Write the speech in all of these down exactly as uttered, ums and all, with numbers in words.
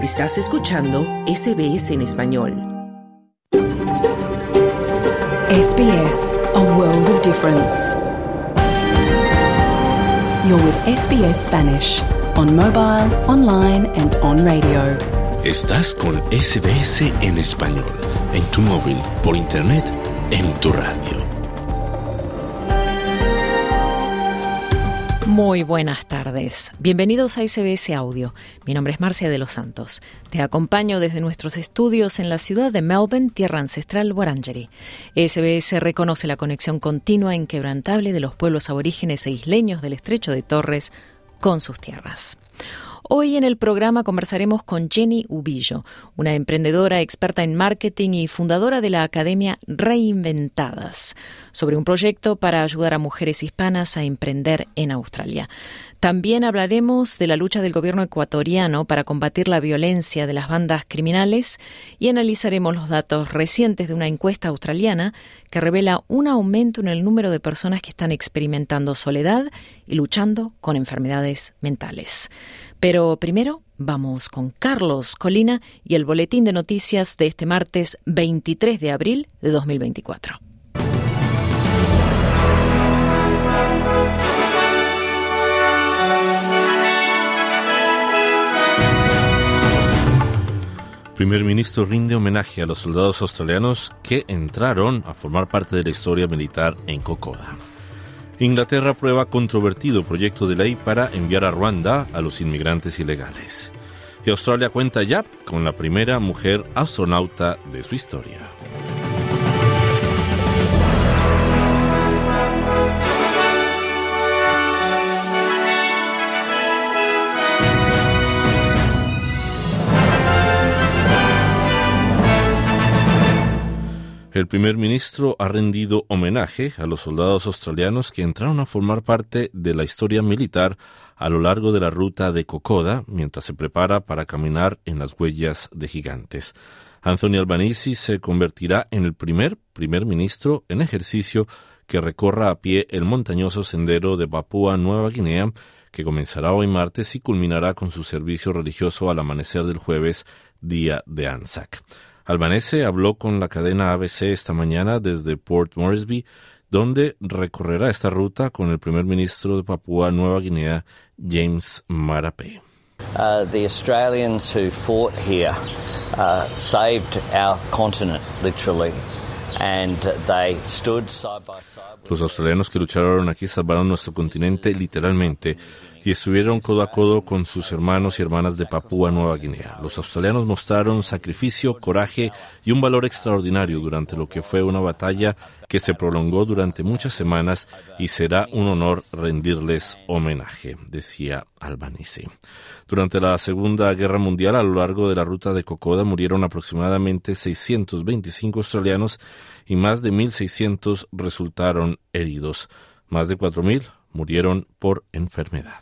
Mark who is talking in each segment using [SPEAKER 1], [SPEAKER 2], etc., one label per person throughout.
[SPEAKER 1] Estás escuchando S B S en español.
[SPEAKER 2] S B S, a world of difference. You're with S B S Spanish, on mobile, online and on radio.
[SPEAKER 3] Estás con S B S en español, en tu móvil, por internet, en tu radio.
[SPEAKER 4] Muy buenas tardes. Bienvenidos a S B S Audio. Mi nombre es Marcia de los Santos. Te acompaño desde nuestros estudios en la ciudad de Melbourne, tierra ancestral Wurundjeri. S B S reconoce la conexión continua e inquebrantable de los pueblos aborígenes e isleños del Estrecho de Torres con sus tierras. Hoy en el programa conversaremos con Jenny Ubillo, una emprendedora experta en marketing y fundadora de la Academia Reinventadas, sobre un proyecto para ayudar a mujeres hispanas a emprender en Australia. También hablaremos de la lucha del gobierno ecuatoriano para combatir la violencia de las bandas criminales y analizaremos los datos recientes de una encuesta australiana que revela un aumento en el número de personas que están experimentando soledad y luchando con enfermedades mentales. Pero primero vamos con Carlos Colina y el boletín de noticias de este martes veintitrés de abril de dos mil veinticuatro.
[SPEAKER 3] Primer ministro rinde homenaje a los soldados australianos que entraron a formar parte de la historia militar en Kokoda. Inglaterra aprueba controvertido proyecto de ley para enviar a Ruanda a los inmigrantes ilegales. Y Australia cuenta ya con la primera mujer astronauta de su historia. El primer ministro ha rendido homenaje a los soldados australianos que entraron a formar parte de la historia militar a lo largo de la ruta de Kokoda, mientras se prepara para caminar en las huellas de gigantes. Anthony Albanese se convertirá en el primer primer ministro en ejercicio que recorra a pie el montañoso sendero de Papúa Nueva Guinea, que comenzará hoy martes y culminará con su servicio religioso al amanecer del jueves, día de Anzac. Albanese habló con la cadena A B C esta mañana desde Port Moresby, donde recorrerá esta ruta con el primer ministro de Papúa Nueva Guinea, James Marape.
[SPEAKER 5] Uh, the Australians who fought here uh, saved our continent, literally. And they stood side by side.
[SPEAKER 3] Los australianos que lucharon aquí salvaron nuestro continente literalmente y estuvieron codo a codo con sus hermanos y hermanas de Papúa Nueva Guinea. Los australianos mostraron sacrificio, coraje y un valor extraordinario durante lo que fue una batalla que se prolongó durante muchas semanas y será un honor rendirles homenaje, decía Albanese. Durante la Segunda Guerra Mundial, a lo largo de la ruta de Kokoda murieron aproximadamente seiscientos veinticinco australianos y más de mil seiscientos resultaron heridos. Más de cuatro mil murieron por enfermedad.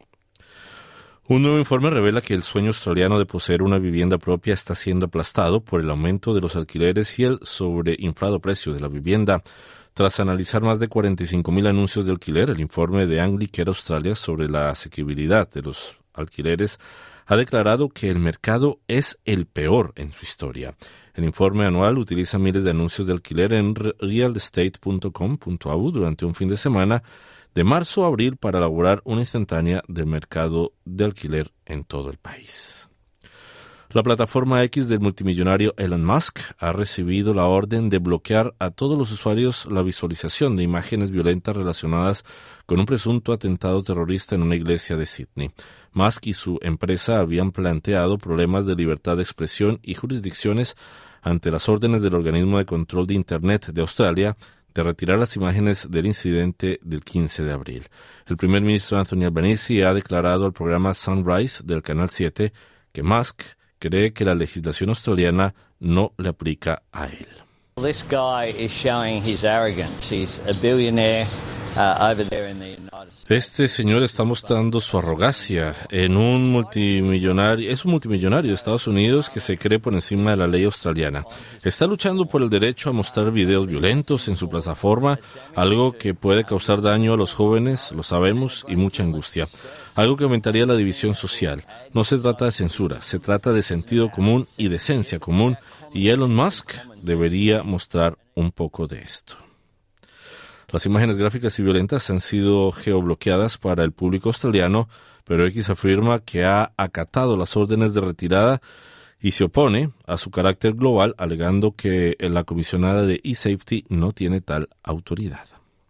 [SPEAKER 3] Un nuevo informe revela que el sueño australiano de poseer una vivienda propia está siendo aplastado por el aumento de los alquileres y el sobreinflado precio de la vivienda. Tras analizar más de cuarenta y cinco mil anuncios de alquiler, el informe de Anglicare Australia sobre la asequibilidad de los alquileres ha declarado que el mercado es el peor en su historia. El informe anual utiliza miles de anuncios de alquiler en real estate punto com punto a u durante un fin de semana de marzo a abril para elaborar una instantánea del mercado de alquiler en todo el país. La plataforma X del multimillonario Elon Musk ha recibido la orden de bloquear a todos los usuarios la visualización de imágenes violentas relacionadas con un presunto atentado terrorista en una iglesia de Sydney. Musk y su empresa habían planteado problemas de libertad de expresión y jurisdicciones ante las órdenes del Organismo de Control de Internet de Australia de retirar las imágenes del incidente del quince de abril. El primer ministro Anthony Albanese ha declarado al programa Sunrise del Canal siete que Musk cree que la legislación australiana no le aplica a él.
[SPEAKER 5] This guy is showing his arrogance. He's a billionaire. uh, over there in the United States.
[SPEAKER 3] Este señor está mostrando su arrogancia en un multimillonario, es un multimillonario de Estados Unidos que se cree por encima de la ley australiana. Está luchando por el derecho a mostrar videos violentos en su plataforma, algo que puede causar daño a los jóvenes, lo sabemos, y mucha angustia. Algo que aumentaría la división social. No se trata de censura, se trata de sentido común y decencia común, y Elon Musk debería mostrar un poco de esto. Las imágenes gráficas y violentas han sido geobloqueadas para el público australiano, pero X afirma que ha acatado las órdenes de retirada y se opone a su carácter global, alegando que la comisionada de eSafety no tiene tal autoridad.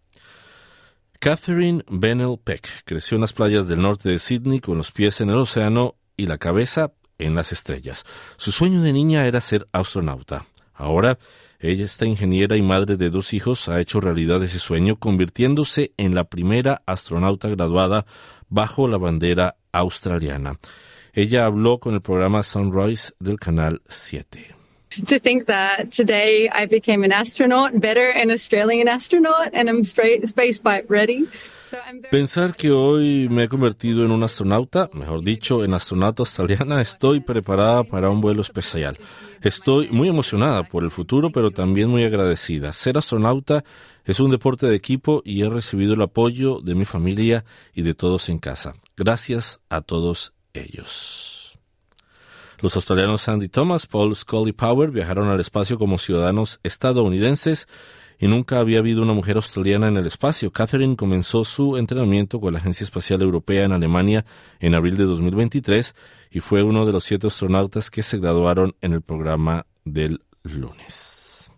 [SPEAKER 3] Catherine Bennell Peck creció en las playas del norte de Sydney con los pies en el océano y la cabeza en las estrellas. Su sueño de niña era ser astronauta. Ahora, ella, esta ingeniera y madre de dos hijos, ha hecho realidad ese sueño, convirtiéndose en la primera astronauta graduada bajo la bandera australiana. Ella habló con el programa Sunrise del Canal siete.
[SPEAKER 6] To think that today I became an astronaut, better an Australian astronaut, and I'm straight space flight ready. So I'm very
[SPEAKER 3] Pensar que hoy me he convertido en una astronauta, mejor dicho, en astronauta australiana, estoy preparada para un vuelo espacial. Estoy muy emocionada por el futuro, pero también muy agradecida. Ser astronauta es un deporte de equipo y he recibido el apoyo de mi familia y de todos en casa. Gracias a todos ellos. Los australianos Sandy Thomas, Paul Scully Power viajaron al espacio como ciudadanos estadounidenses y nunca había habido una mujer australiana en el espacio. Catherine comenzó su entrenamiento con la Agencia Espacial Europea en Alemania en abril de dos mil veintitrés y fue uno de los siete astronautas que se graduaron en el programa del lunes.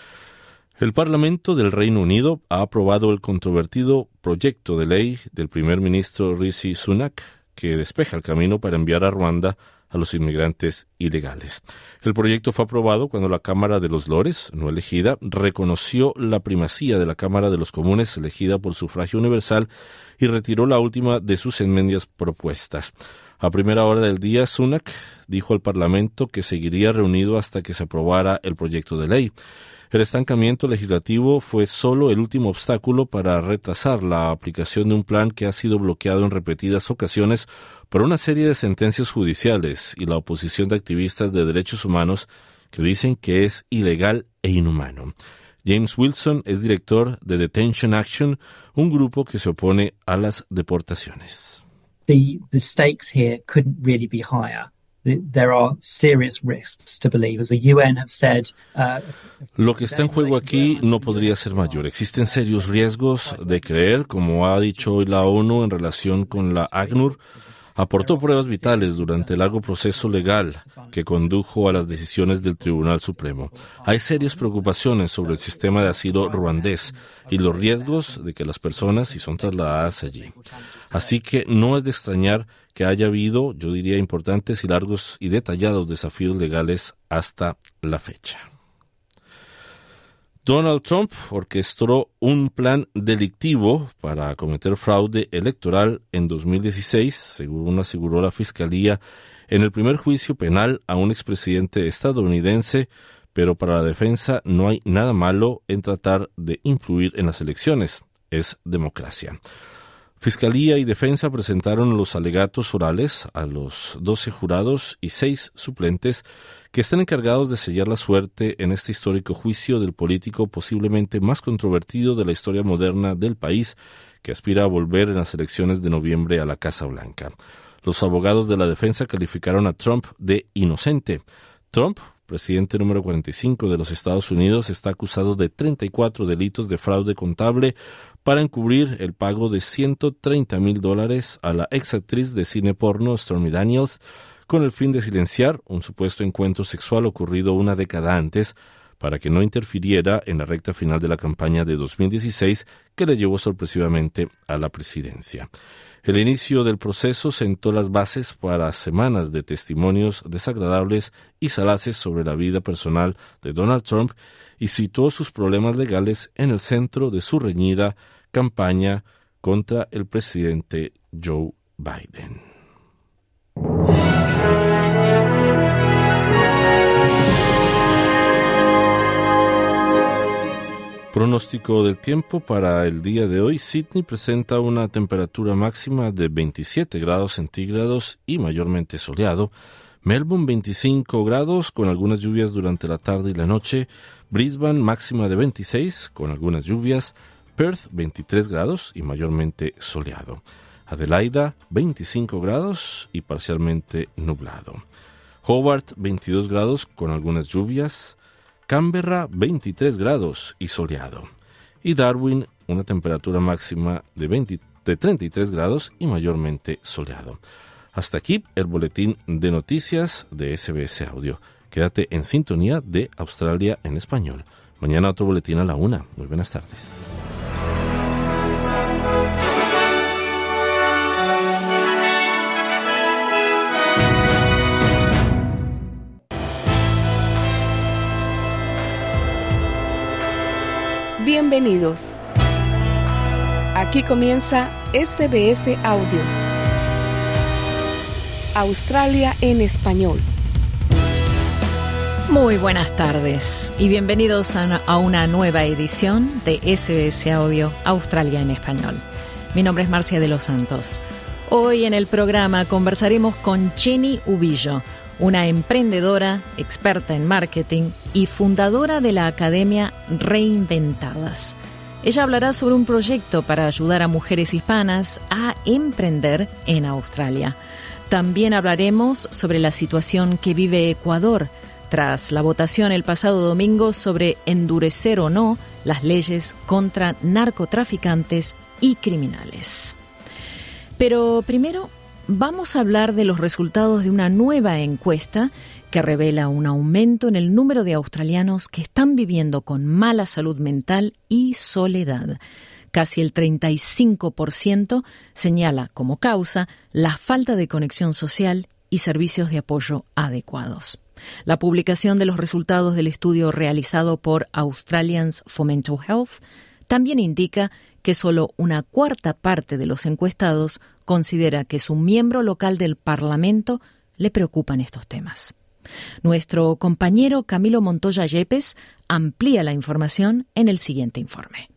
[SPEAKER 3] El Parlamento del Reino Unido ha aprobado el controvertido proyecto de ley del primer ministro Rishi Sunak que despeja el camino para enviar a Ruanda a los inmigrantes ilegales. El proyecto fue aprobado cuando la Cámara de los Lores, no elegida, reconoció la primacía de la Cámara de los Comunes, elegida por sufragio universal, y retiró la última de sus enmiendas propuestas. A primera hora del día, Sunak dijo al Parlamento que seguiría reunido hasta que se aprobara el proyecto de ley. El estancamiento legislativo fue solo el último obstáculo para retrasar la aplicación de un plan que ha sido bloqueado en repetidas ocasiones por una serie de sentencias judiciales y la oposición de activistas de derechos humanos que dicen que es ilegal e inhumano. James Wilson es director de Detention Action, un grupo que se opone a las deportaciones.
[SPEAKER 7] The, the stakes here couldn't really be higher. There are serious risks to believe, as the U N have said. Uh,
[SPEAKER 3] Lo que está en juego aquí no podría ser mayor. Existen serios riesgos de creer, como ha dicho hoy la ONU en relación con la ACNUR, aportó pruebas vitales durante el largo proceso legal que condujo a las decisiones del Tribunal Supremo. Hay serias preocupaciones sobre el sistema de asilo ruandés y los riesgos de que las personas si son trasladadas allí. Así que no es de extrañar que haya habido, yo diría, importantes y largos y detallados desafíos legales hasta la fecha. Donald Trump orquestó un plan delictivo para cometer fraude electoral en dos mil dieciséis, según aseguró la Fiscalía, en el primer juicio penal a un expresidente estadounidense, pero para la defensa no hay nada malo en tratar de influir en las elecciones. Es democracia. Fiscalía y defensa presentaron los alegatos orales a los doce jurados y seis suplentes que están encargados de sellar la suerte en este histórico juicio del político posiblemente más controvertido de la historia moderna del país, que aspira a volver en las elecciones de noviembre a la Casa Blanca. Los abogados de la defensa calificaron a Trump de inocente. Trump, presidente número cuarenta y cinco de los Estados Unidos, está acusado de treinta y cuatro delitos de fraude contable para encubrir el pago de ciento treinta mil dólares a la exactriz de cine porno Stormy Daniels con el fin de silenciar un supuesto encuentro sexual ocurrido una década antes para que no interfiriera en la recta final de la campaña de dos mil dieciséis que le llevó sorpresivamente a la presidencia. El inicio del proceso sentó las bases para semanas de testimonios desagradables y salaces sobre la vida personal de Donald Trump y situó sus problemas legales en el centro de su reñida campaña contra el presidente Joe Biden. Pronóstico del tiempo para el día de hoy. Sydney presenta una temperatura máxima de veintisiete grados centígrados y mayormente soleado. Melbourne veinticinco grados con algunas lluvias durante la tarde y la noche. Brisbane máxima de veintiséis con algunas lluvias. Perth veintitrés grados y mayormente soleado. Adelaida veinticinco grados y parcialmente nublado. Hobart veintidós grados con algunas lluvias. Canberra veintitrés grados y soleado. Y Darwin una temperatura máxima de, veinte, de treinta y tres grados y mayormente soleado. Hasta aquí el boletín de noticias de S B S Audio. Quédate en sintonía de Australia en español. Mañana otro boletín a la una. Muy buenas tardes.
[SPEAKER 8] Bienvenidos. Aquí comienza S B S Audio. Australia en español.
[SPEAKER 4] Muy buenas tardes y bienvenidos a una nueva edición de S B S Audio Australia en español. Mi nombre es Marcia de los Santos. Hoy en el programa conversaremos con Jenny Ubillo, una emprendedora, experta en marketing y fundadora de la Academia Reinventadas. Ella hablará sobre un proyecto para ayudar a mujeres hispanas a emprender en Australia. También hablaremos sobre la situación que vive Ecuador tras la votación el pasado domingo sobre endurecer o no las leyes contra narcotraficantes y criminales. Pero primero vamos a hablar de los resultados de una nueva encuesta que revela un aumento en el número de australianos que están viviendo con mala salud mental y soledad. Casi el treinta y cinco por ciento señala como causa la falta de conexión social y servicios de apoyo adecuados. La publicación de los resultados del estudio realizado por Australians for Mental Health también indica que solo una cuarta parte de los encuestados considera que su miembro local del Parlamento le preocupan estos temas. Nuestro compañero Camilo Montoya Yepes amplía la información en el siguiente informe.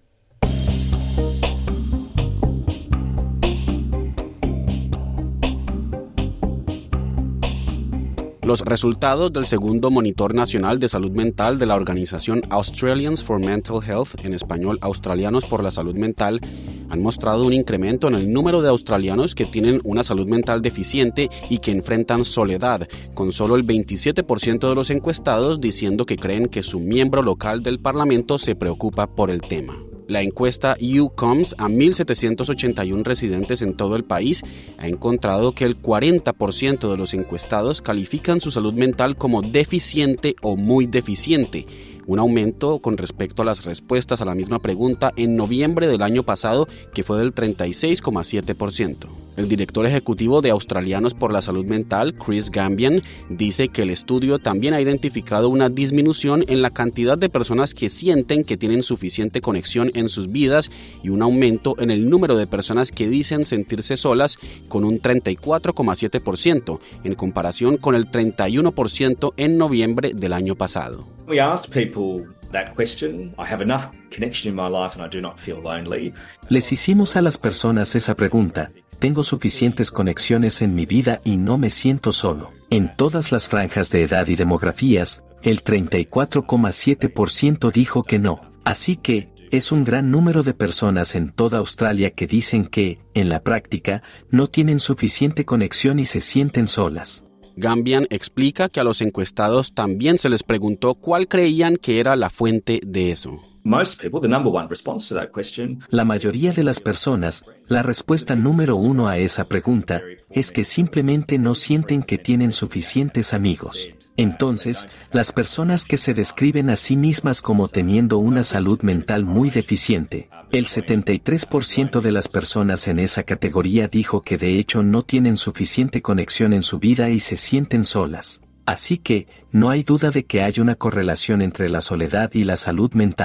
[SPEAKER 9] Los resultados del segundo Monitor Nacional de Salud Mental de la organización Australians for Mental Health, en español Australianos por la Salud Mental, han mostrado un incremento en el número de australianos que tienen una salud mental deficiente y que enfrentan soledad, con solo el veintisiete por ciento de los encuestados diciendo que creen que su miembro local del Parlamento se preocupa por el tema. La encuesta You Comes a mil setecientos ochenta y uno residentes en todo el país ha encontrado que el cuarenta por ciento de los encuestados califican su salud mental como deficiente o muy deficiente, un aumento con respecto a las respuestas a la misma pregunta en noviembre del año pasado, que fue del treinta y seis coma siete por ciento. El director ejecutivo de Australianos por la Salud Mental, Chris Gambian, dice que el estudio también ha identificado una disminución en la cantidad de personas que sienten que tienen suficiente conexión en sus vidas y un aumento en el número de personas que dicen sentirse solas, con un treinta y cuatro coma siete por ciento, en comparación con el treinta y uno por ciento en noviembre del año pasado.
[SPEAKER 10] We asked people that question. I have enough connection in my life and I do not feel lonely.
[SPEAKER 11] Les hicimos a las personas esa pregunta. Tengo suficientes conexiones en mi vida y no me siento solo. En todas las franjas de edad y demografías, el treinta y cuatro coma siete por ciento dijo que no. Así que, es un gran número de personas en toda Australia que dicen que, en la práctica, no tienen suficiente conexión y se sienten solas.
[SPEAKER 9] Gambian explica que a los encuestados también se les preguntó cuál creían que era la fuente de eso.
[SPEAKER 10] Most people, the number one response to that question.
[SPEAKER 11] La mayoría de las personas, la respuesta número uno a esa pregunta es que simplemente no sienten que tienen suficientes amigos. Entonces, las personas que se describen a sí mismas como teniendo una salud mental muy deficiente, el setenta y tres por ciento de las personas en esa categoría dijo que de hecho no tienen suficiente conexión en su vida y se sienten solas. Así que, no hay duda de que hay una correlación entre la soledad y la salud mental.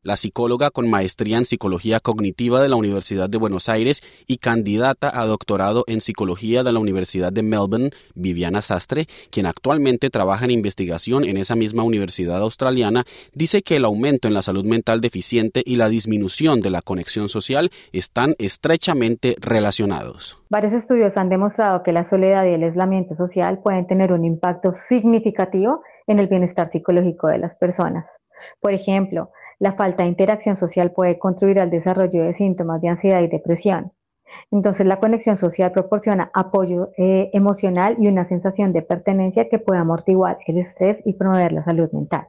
[SPEAKER 9] La psicóloga con maestría en psicología cognitiva de la Universidad de Buenos Aires y candidata a doctorado en psicología de la Universidad de Melbourne, Viviana Sastre, quien actualmente trabaja en investigación en esa misma universidad australiana, dice que el aumento en la salud mental deficiente y la disminución de la conexión social están estrechamente relacionados.
[SPEAKER 12] Varios estudios han demostrado que la soledad y el aislamiento social pueden tener un impacto significativo en el bienestar psicológico de las personas. Por ejemplo, la falta de interacción social puede contribuir al desarrollo de síntomas de ansiedad y depresión. Entonces, la conexión social proporciona apoyo eh, emocional y una sensación de pertenencia que puede amortiguar el estrés y promover la salud mental.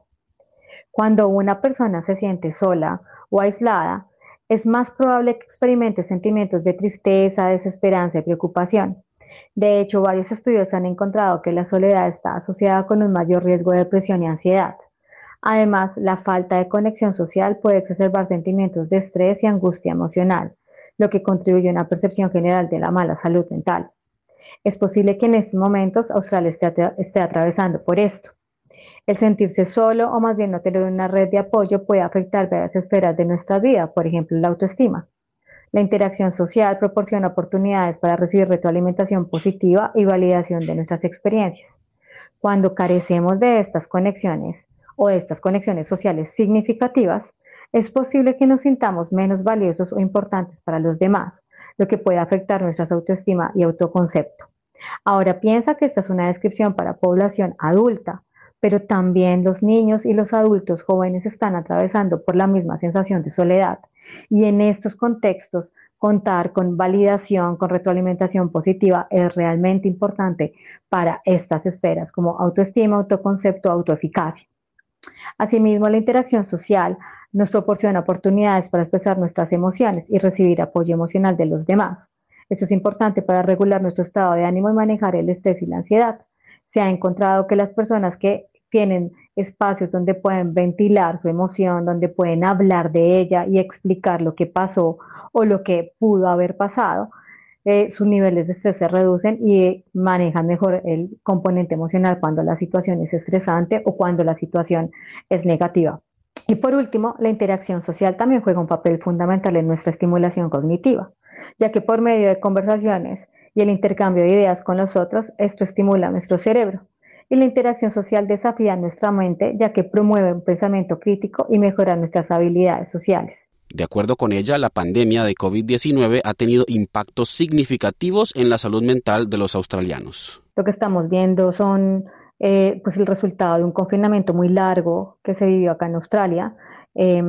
[SPEAKER 12] Cuando una persona se siente sola o aislada, es más probable que experimente sentimientos de tristeza, desesperanza y preocupación. De hecho, varios estudios han encontrado que la soledad está asociada con un mayor riesgo de depresión y ansiedad. Además, la falta de conexión social puede exacerbar sentimientos de estrés y angustia emocional, lo que contribuye a una percepción general de la mala salud mental. Es posible que en estos momentos Australia esté, esté atravesando por esto. El sentirse solo o más bien no tener una red de apoyo puede afectar varias esferas de nuestra vida, por ejemplo, la autoestima. La interacción social proporciona oportunidades para recibir retroalimentación positiva y validación de nuestras experiencias. Cuando carecemos de estas conexiones, o de estas conexiones sociales significativas, es posible que nos sintamos menos valiosos o importantes para los demás, lo que puede afectar nuestra autoestima y autoconcepto. Ahora piensa que esta es una descripción para población adulta, pero también los niños y los adultos jóvenes están atravesando por la misma sensación de soledad. Y en estos contextos, contar con validación, con retroalimentación positiva es realmente importante para estas esferas como autoestima, autoconcepto, autoeficacia. Asimismo, la interacción social nos proporciona oportunidades para expresar nuestras emociones y recibir apoyo emocional de los demás. Esto es importante para regular nuestro estado de ánimo y manejar el estrés y la ansiedad. Se ha encontrado que las personas que tienen espacios donde pueden ventilar su emoción, donde pueden hablar de ella y explicar lo que pasó o lo que pudo haber pasado, eh, sus niveles de estrés se reducen y manejan mejor el componente emocional cuando la situación es estresante o cuando la situación es negativa. Y por último, la interacción social también juega un papel fundamental en nuestra estimulación cognitiva, ya que por medio de conversaciones y el intercambio de ideas con los otros, esto estimula nuestro cerebro. Y la interacción social desafía nuestra mente, ya que promueve un pensamiento crítico y mejora nuestras habilidades sociales.
[SPEAKER 9] De acuerdo con ella, la pandemia de covid diecinueve ha tenido impactos significativos en la salud mental de los australianos.
[SPEAKER 12] Lo que estamos viendo son eh, pues el resultado de un confinamiento muy largo que se vivió acá en Australia. Eh,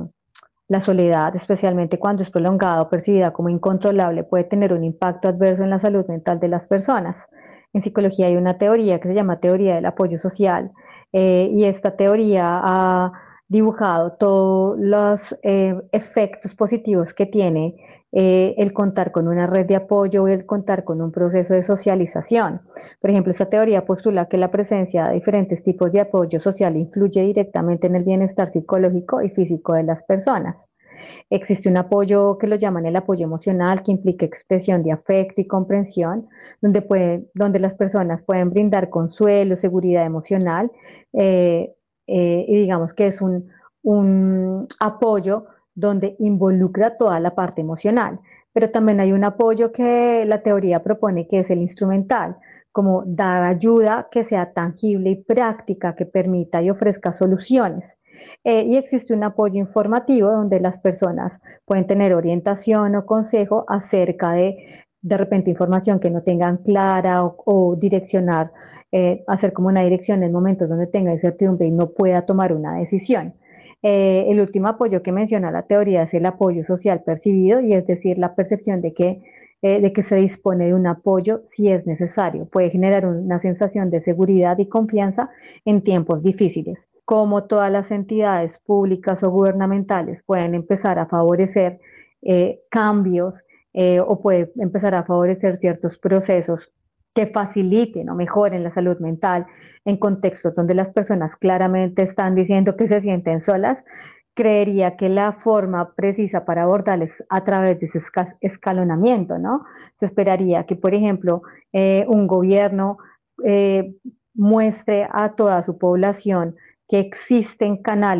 [SPEAKER 12] la soledad, especialmente cuando es prolongada o percibida como incontrolable, puede tener un impacto adverso en la salud mental de las personas. En psicología hay una teoría que se llama teoría del apoyo social eh, y esta teoría ha dibujado todos los eh, efectos positivos que tiene eh, el contar con una red de apoyo y el contar con un proceso de socialización. Por ejemplo, esta teoría postula que la presencia de diferentes tipos de apoyo social influye directamente en el bienestar psicológico y físico de las personas. Existe un apoyo que lo llaman el apoyo emocional, que implica expresión de afecto y comprensión, donde, puede, donde las personas pueden brindar consuelo, seguridad emocional, eh, eh, y digamos que es un, un apoyo donde involucra toda la parte emocional. Pero también hay un apoyo que la teoría propone que es el instrumental, como dar ayuda que sea tangible y práctica, que permita y ofrezca soluciones. Eh, y existe un apoyo informativo donde las personas pueden tener orientación o consejo acerca de, de repente, información que no tengan clara o, o direccionar, eh, hacer como una dirección en momentos donde tenga incertidumbre y no pueda tomar una decisión. Eh, el último apoyo que menciona la teoría es el apoyo social percibido, y es decir, la percepción de que Eh, de que se dispone de un apoyo si es necesario. Puede generar una sensación de seguridad y confianza en tiempos difíciles. Como todas las entidades públicas o gubernamentales pueden empezar a favorecer eh, cambios eh, o puede empezar a favorecer ciertos procesos que faciliten o mejoren la salud mental en contextos donde las personas claramente están diciendo que se sienten solas, creería que la forma precisa para abordarles a través de ese escalonamiento, ¿no? Se esperaría que, por ejemplo, eh, un gobierno eh, muestre a toda su población que existen canales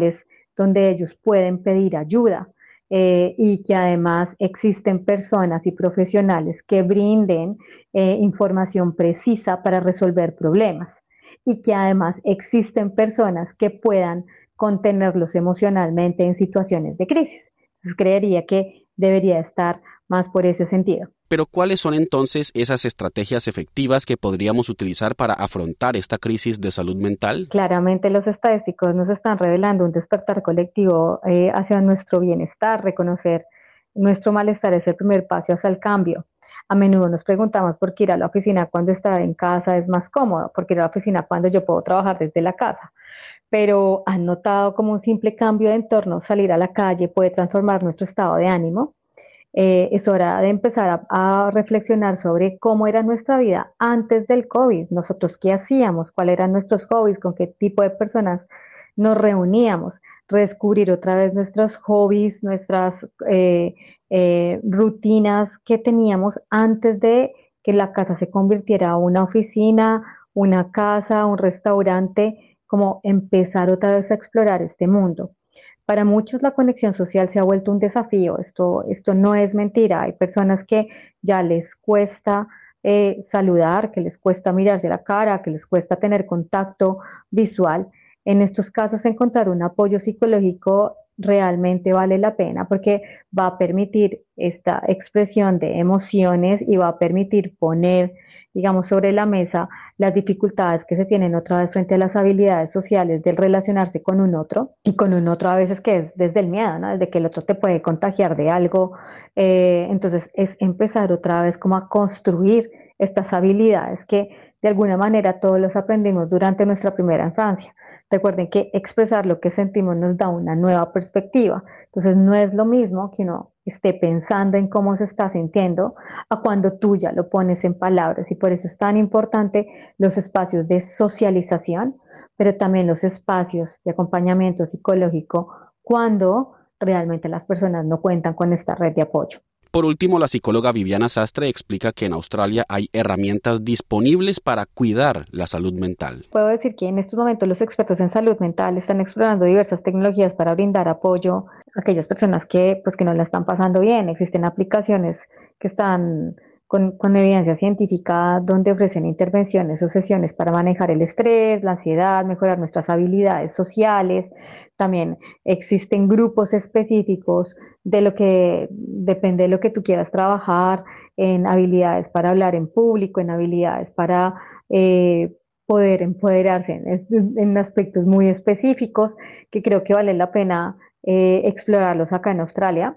[SPEAKER 12] donde ellos pueden pedir ayuda. Eh, y que además existen personas y profesionales que brinden eh, información precisa para resolver problemas y que además existen personas que puedan contenerlos emocionalmente en situaciones de crisis. Entonces creería que debería estar más por ese sentido.
[SPEAKER 9] Pero ¿cuáles son entonces esas estrategias efectivas que podríamos utilizar para afrontar esta crisis de salud mental?
[SPEAKER 12] Claramente los estadísticos nos están revelando un despertar colectivo eh, hacia nuestro bienestar. Reconocer nuestro malestar es el primer paso hacia el cambio. A menudo nos preguntamos por qué ir a la oficina cuando estar en casa es más cómodo, por qué ir a la oficina cuando yo puedo trabajar desde la casa. Pero ¿han notado cómo un simple cambio de entorno, salir a la calle, puede transformar nuestro estado de ánimo? Eh, es hora de empezar a, a reflexionar sobre cómo era nuestra vida antes del COVID. Nosotros qué hacíamos, cuáles eran nuestros hobbies, con qué tipo de personas nos reuníamos, redescubrir otra vez nuestros hobbies, nuestras eh, eh, rutinas que teníamos antes de que la casa se convirtiera en una oficina, una casa, un restaurante, como empezar otra vez a explorar este mundo. Para muchos la conexión social se ha vuelto un desafío, esto, esto no es mentira, hay personas que ya les cuesta eh, saludar, que les cuesta mirarse a la cara, que les cuesta tener contacto visual. En estos casos encontrar un apoyo psicológico realmente vale la pena porque va a permitir esta expresión de emociones y va a permitir poner, digamos, sobre la mesa las dificultades que se tienen otra vez frente a las habilidades sociales del relacionarse con un otro y con un otro a veces que es desde el miedo, ¿no? Desde que el otro te puede contagiar de algo. Eh, entonces es empezar otra vez como a construir estas habilidades que de alguna manera todos los aprendimos durante nuestra primera infancia. Recuerden que expresar lo que sentimos nos da una nueva perspectiva. Entonces no es lo mismo que uno esté pensando en cómo se está sintiendo a cuando tú ya lo pones en palabras. Y por eso es tan importante los espacios de socialización, pero también los espacios de acompañamiento psicológico cuando realmente las personas no cuentan con esta red de apoyo.
[SPEAKER 9] Por último, la psicóloga Viviana Sastre explica que en Australia hay herramientas disponibles para cuidar la salud mental.
[SPEAKER 12] Puedo decir que en estos momentos los expertos en salud mental están explorando diversas tecnologías para brindar apoyo a aquellas personas que, pues, que no la están pasando bien. Existen aplicaciones que están con, con evidencia científica donde ofrecen intervenciones o sesiones para manejar el estrés, la ansiedad, mejorar nuestras habilidades sociales. También existen grupos específicos de lo que depende de lo que tú quieras trabajar, en habilidades para hablar en público, en habilidades para eh, poder empoderarse en, en aspectos muy específicos que creo que vale la pena eh, explorarlos acá en Australia.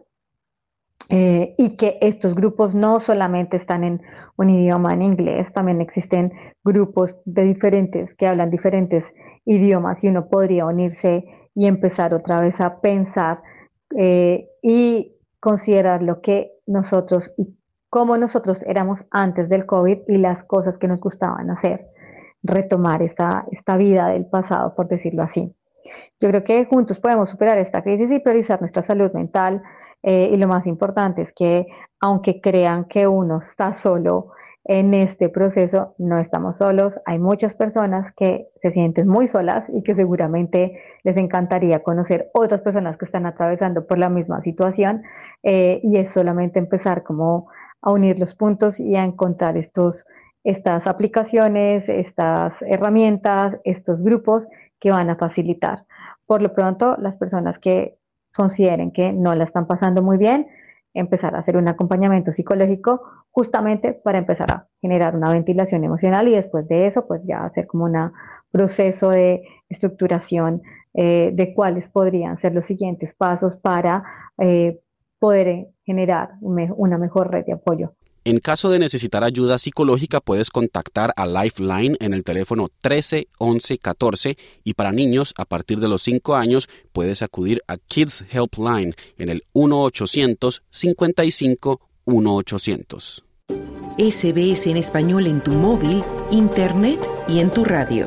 [SPEAKER 12] Eh, y que estos grupos no solamente están en un idioma en inglés, también existen grupos de diferentes que hablan diferentes idiomas y uno podría unirse y empezar otra vez a pensar eh, y considerar lo que nosotros y cómo nosotros éramos antes del COVID y las cosas que nos gustaban hacer, retomar esta, esta vida del pasado, por decirlo así. Yo creo que juntos podemos superar esta crisis y priorizar nuestra salud mental. Eh, y lo más importante es que aunque crean que uno está solo en este proceso, no estamos solos. Hay muchas personas que se sienten muy solas y que seguramente les encantaría conocer otras personas que están atravesando por la misma situación. Eh, y es solamente empezar como a unir los puntos y a encontrar estos, estas aplicaciones, estas herramientas, estos grupos que van a facilitar. Por lo pronto, las personas que consideren que no la están pasando muy bien, empezar a hacer un acompañamiento psicológico justamente para empezar a generar una ventilación emocional y después de eso pues ya hacer como un proceso de estructuración eh, de cuáles podrían ser los siguientes pasos para eh, poder generar una mejor red de apoyo.
[SPEAKER 9] En caso de necesitar ayuda psicológica, puedes contactar a Lifeline en el teléfono trece once catorce y para niños a partir de los cinco años puedes acudir a Kids Helpline en el uno ochocientos cincuenta y cinco uno ochocientos.
[SPEAKER 1] S B S en español en tu móvil, internet y en tu radio.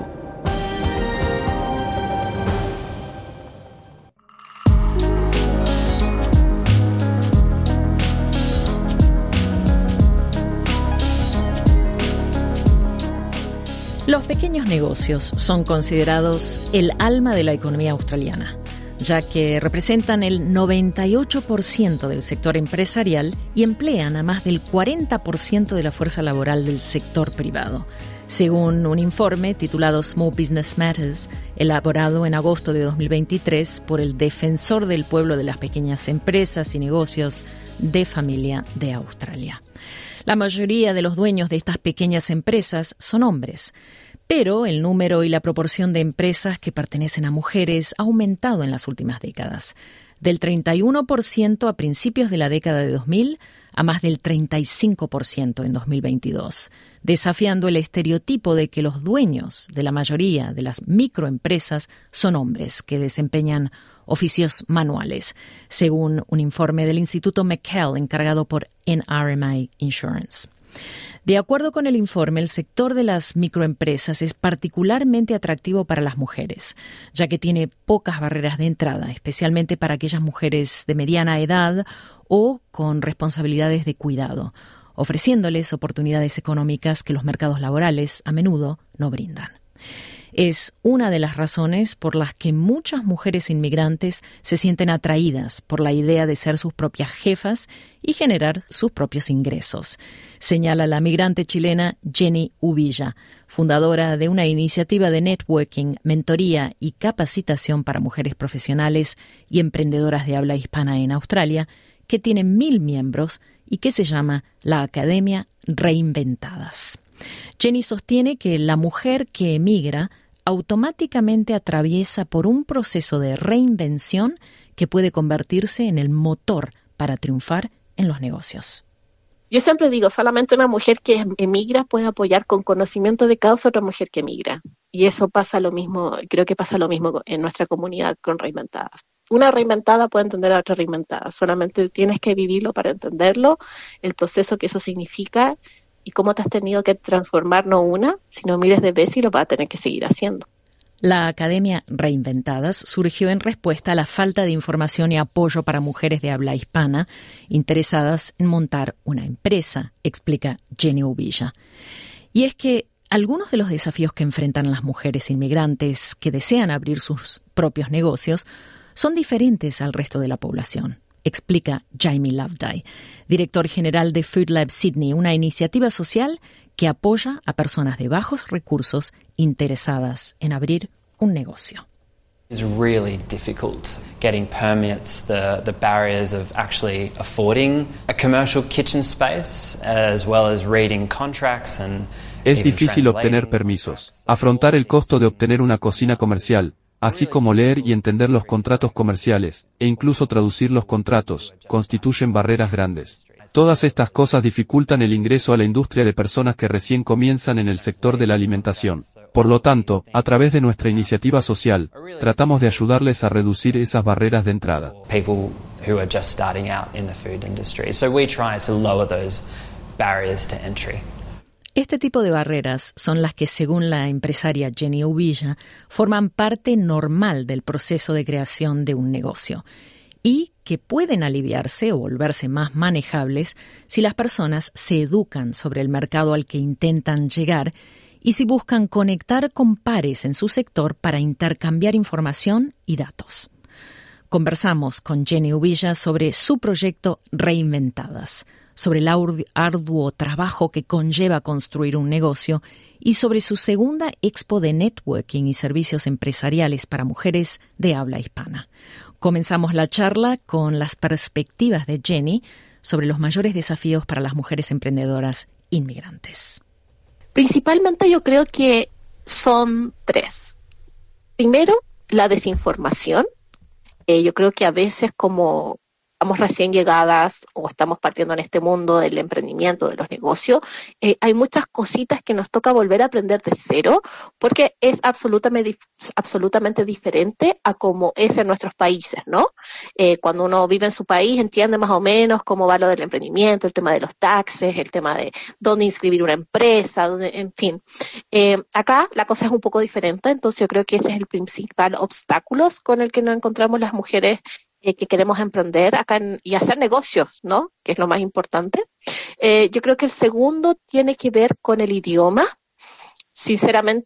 [SPEAKER 4] Los pequeños negocios son considerados el alma de la economía australiana. ya que representan el noventa y ocho por ciento del sector empresarial y emplean a más del cuarenta por ciento de la fuerza laboral del sector privado. Según un informe titulado Small Business Matters, elaborado en agosto de dos mil veintitrés por el Defensor del Pueblo de las Pequeñas Empresas y Negocios de Familia de Australia. La mayoría de los dueños de estas pequeñas empresas son hombres, pero el número y la proporción de empresas que pertenecen a mujeres ha aumentado en las últimas décadas, del treinta y uno por ciento a principios de la década de dos mil a más del treinta y cinco por ciento en dos mil veintidós, desafiando el estereotipo de que los dueños de la mayoría de las microempresas son hombres que desempeñan oficios manuales, según un informe del Instituto McCall encargado por N R M A Insurance. De acuerdo con el informe, el sector de las microempresas es particularmente atractivo para las mujeres, ya que tiene pocas barreras de entrada, especialmente para aquellas mujeres de mediana edad o con responsabilidades de cuidado, ofreciéndoles oportunidades económicas que los mercados laborales a menudo no brindan. Es una de las razones por las que muchas mujeres inmigrantes se sienten atraídas por la idea de ser sus propias jefas y generar sus propios ingresos, señala la migrante chilena Jenny Ubilla, fundadora de una iniciativa de networking, mentoría y capacitación para mujeres profesionales y emprendedoras de habla hispana en Australia, que tiene mil miembros y que se llama la Academia Reinventadas. Jenny sostiene que la mujer que emigra automáticamente atraviesa por un proceso de reinvención que puede convertirse en el motor para triunfar en los negocios.
[SPEAKER 13] Yo siempre digo, solamente una mujer que emigra puede apoyar con conocimiento de causa a otra mujer que emigra. Y eso pasa lo mismo, creo que pasa lo mismo en nuestra comunidad con Reinventadas. Una reinventada puede entender a otra reinventada, solamente tienes que vivirlo para entenderlo, el proceso que eso significa y cómo te has tenido que transformar no una, sino miles de veces y lo vas a tener que seguir haciendo.
[SPEAKER 4] La Academia Reinventadas surgió en respuesta a la falta de información y apoyo para mujeres de habla hispana interesadas en montar una empresa, explica Jenny Ubilla. Y es que algunos de los desafíos que enfrentan las mujeres inmigrantes que desean abrir sus propios negocios son diferentes al resto de la población, explica Jamie Loveday, director general de Food Lab Sydney, una iniciativa social que apoya a personas de bajos recursos interesadas en abrir un negocio.
[SPEAKER 14] It's really difficult getting permits, the, the barriers of actually affording a commercial kitchen space, as well as reading contracts and
[SPEAKER 15] Es difícil obtener permisos, afrontar el costo de obtener una cocina comercial, así como leer y entender los contratos comerciales, e incluso traducir los contratos, constituyen barreras grandes. Todas estas cosas dificultan el ingreso a la industria de personas que recién comienzan en el sector de la alimentación. Por lo tanto, a través de nuestra iniciativa social, tratamos de ayudarles a reducir esas barreras de entrada.
[SPEAKER 14] People who are just starting out in the food industry. So we try to lower those barriers to entry.
[SPEAKER 4] Este tipo de barreras son las que, según la empresaria Jenny Ubilla, forman parte normal del proceso de creación de un negocio y que pueden aliviarse o volverse más manejables si las personas se educan sobre el mercado al que intentan llegar y si buscan conectar con pares en su sector para intercambiar información y datos. Conversamos con Jenny Ubilla sobre su proyecto Reinventadas, sobre el arduo trabajo que conlleva construir un negocio y sobre su segunda expo de networking y servicios empresariales para mujeres de habla hispana. Comenzamos la charla con las perspectivas de Jenny sobre los mayores desafíos para las mujeres emprendedoras inmigrantes.
[SPEAKER 13] Principalmente yo creo que son tres. Primero, la desinformación. Eh, yo creo que a veces como estamos recién llegadas o estamos partiendo en este mundo del emprendimiento, de los negocios, eh, hay muchas cositas que nos toca volver a aprender de cero porque es absolutamente, absolutamente diferente a como es en nuestros países, ¿no? Eh, cuando uno vive en su país entiende más o menos cómo va lo del emprendimiento, el tema de los taxes, el tema de dónde inscribir una empresa, dónde, en fin. Eh, acá la cosa es un poco diferente, entonces yo creo que ese es el principal obstáculo con el que nos encontramos las mujeres Eh, que queremos emprender acá en, y hacer negocios, ¿no? Que es lo más importante. Eh, yo creo que el segundo tiene que ver con el idioma. Sinceramente, de,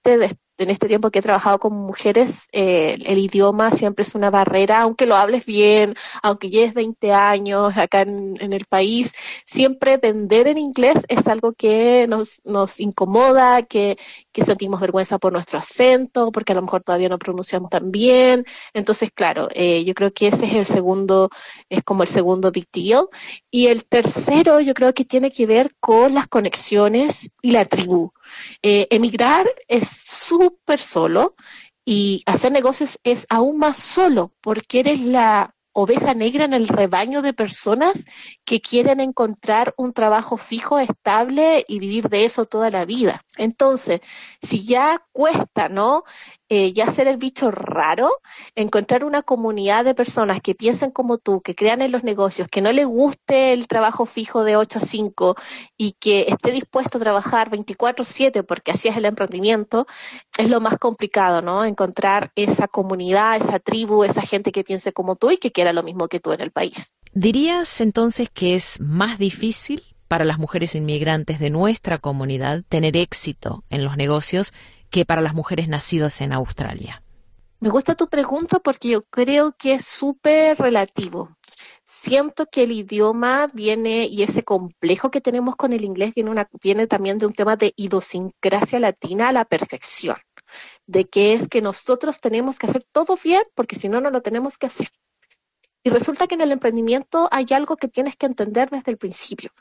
[SPEAKER 13] en este tiempo que he trabajado con mujeres, eh, el idioma siempre es una barrera, aunque lo hables bien, aunque lleves veinte años acá en, en el país, siempre vender en inglés es algo que nos, nos incomoda, que, que sentimos vergüenza por nuestro acento, porque a lo mejor todavía no pronunciamos tan bien. Entonces, claro, eh, yo creo que ese es el segundo, es como el segundo big deal. Y el tercero yo creo que tiene que ver con las conexiones y la tribu. Eh, emigrar es súper solo y hacer negocios es aún más solo porque eres la oveja negra en el rebaño de personas que quieren encontrar un trabajo fijo, estable y vivir de eso toda la vida. Entonces, si ya cuesta, ¿no? Eh, ya ser el bicho raro, encontrar una comunidad de personas que piensen como tú, que crean en los negocios, que no les guste el trabajo fijo de ocho a cinco y que esté dispuesto a trabajar veinticuatro siete, porque así es el emprendimiento, es lo más complicado, ¿no? Encontrar esa comunidad, esa tribu, esa gente que piense como tú y que quiera lo mismo que tú en el país.
[SPEAKER 4] ¿Dirías entonces que es más difícil para las mujeres inmigrantes de nuestra comunidad tener éxito en los negocios que para las mujeres nacidas en Australia?
[SPEAKER 13] Me gusta tu pregunta porque yo creo que es súper relativo. Siento que el idioma viene, y ese complejo que tenemos con el inglés viene, una, viene también de un tema de idiosincrasia latina a la perfección, de que es que nosotros tenemos que hacer todo bien porque si no, no lo tenemos que hacer. Y resulta que en el emprendimiento hay algo que tienes que entender desde el principio,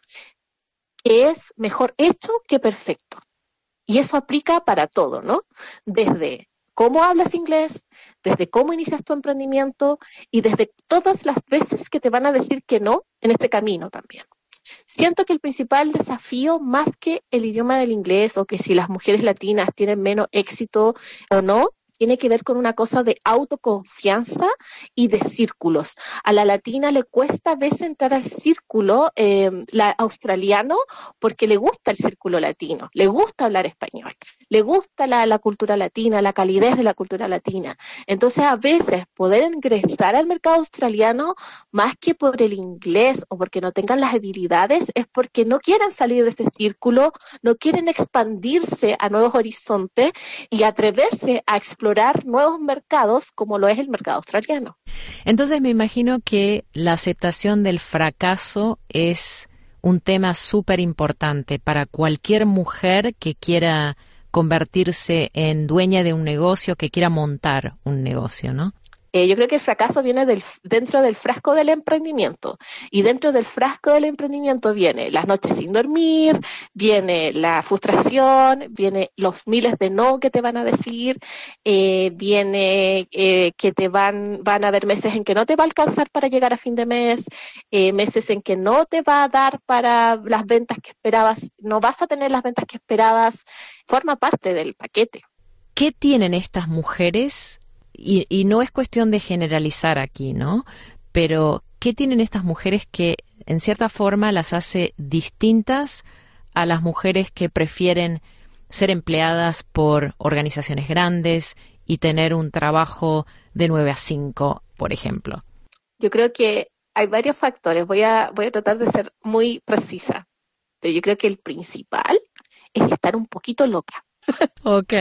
[SPEAKER 13] que es mejor hecho que perfecto. Y eso aplica para todo, ¿no? Desde cómo hablas inglés, desde cómo inicias tu emprendimiento y desde todas las veces que te van a decir que no en este camino también. Siento que el principal desafío, más que el idioma del inglés o que si las mujeres latinas tienen menos éxito o no, tiene que ver con una cosa de autoconfianza y de círculos. A la latina le cuesta a veces entrar al círculo eh, la, australiano porque le gusta el círculo latino, le gusta hablar español, le gusta la, la cultura latina, la calidez de la cultura latina. Entonces, a veces poder ingresar al mercado australiano, más que por el inglés o porque no tengan las habilidades, es porque no quieren salir de este círculo, no quieren expandirse a nuevos horizontes y atreverse a explorar nuevos mercados como lo es el mercado australiano.
[SPEAKER 4] Entonces me imagino que la aceptación del fracaso es un tema súper importante para cualquier mujer que quiera convertirse en dueña de un negocio, que quiera montar un negocio, ¿no?
[SPEAKER 13] Eh, yo creo que el fracaso viene del, dentro del frasco del emprendimiento, y dentro del frasco del emprendimiento viene las noches sin dormir, viene la frustración, viene los miles de no que te van a decir, eh, viene eh, que te van, van a haber meses en que no te va a alcanzar para llegar a fin de mes, eh, meses en que no te va a dar para las ventas que esperabas, no vas a tener las ventas que esperabas, forma parte del paquete.
[SPEAKER 4] ¿Qué tienen estas mujeres? Y, y no es cuestión de generalizar aquí, ¿no? Pero, ¿qué tienen estas mujeres que, en cierta forma, las hace distintas a las mujeres que prefieren ser empleadas por organizaciones grandes y tener un trabajo de nueve a cinco, por ejemplo?
[SPEAKER 13] Yo creo que hay varios factores. Voy a, voy a tratar de ser muy precisa. Pero yo creo que el principal es estar un poquito loca.
[SPEAKER 4] Ok.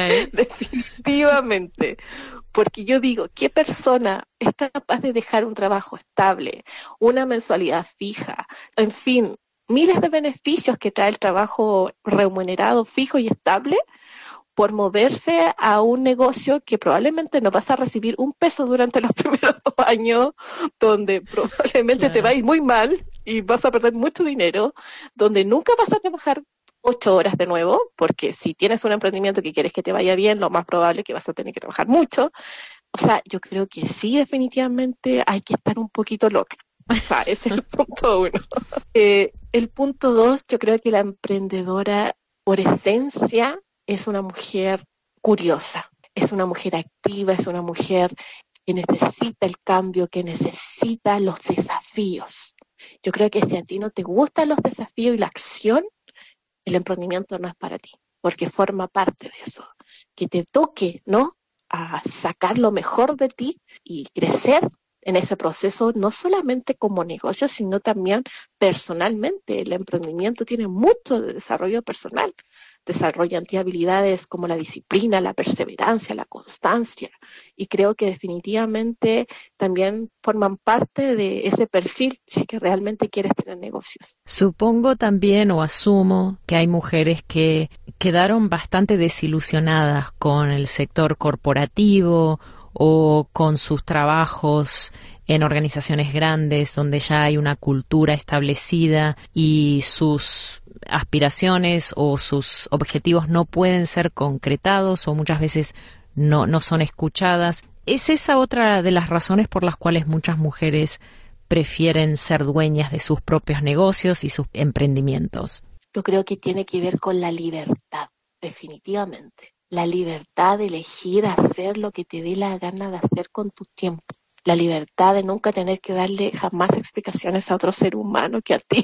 [SPEAKER 13] Definitivamente. Porque yo digo, ¿qué persona es capaz de dejar un trabajo estable, una mensualidad fija, en fin, miles de beneficios que trae el trabajo remunerado, fijo y estable, por moverse a un negocio que probablemente no vas a recibir un peso durante los primeros dos años, donde probablemente claro. te va a ir muy mal y vas a perder mucho dinero, donde nunca vas a trabajar ocho horas de nuevo, porque si tienes un emprendimiento que quieres que te vaya bien, lo más probable es que vas a tener que trabajar mucho. O sea, yo creo que sí, definitivamente hay que estar un poquito loca. O sea, ese es el punto uno. Eh, el punto dos, yo creo que la emprendedora, por esencia, es una mujer curiosa, es una mujer activa, es una mujer que necesita el cambio, que necesita los desafíos. Yo creo que si a ti no te gustan los desafíos y la acción, el emprendimiento no es para ti, porque forma parte de eso. Que te toque, ¿no?, a sacar lo mejor de ti y crecer en ese proceso, no solamente como negocio, sino también personalmente. El emprendimiento tiene mucho de desarrollo personal. desarrollan habilidades como la disciplina, la perseverancia, la constancia, y creo que definitivamente también forman parte de ese perfil si es que realmente quieres tener negocios.
[SPEAKER 4] Supongo también o asumo que hay mujeres que quedaron bastante desilusionadas con el sector corporativo o con sus trabajos en organizaciones grandes donde ya hay una cultura establecida y sus aspiraciones o sus objetivos no pueden ser concretados o muchas veces no, no son escuchadas. ¿Es esa otra de las razones por las cuales muchas mujeres prefieren ser dueñas de sus propios negocios y sus emprendimientos?
[SPEAKER 13] Yo creo que tiene que ver con la libertad, definitivamente. La libertad de elegir hacer lo que te dé la gana de hacer con tu tiempo. La libertad de nunca tener que darle jamás explicaciones a otro ser humano que a ti.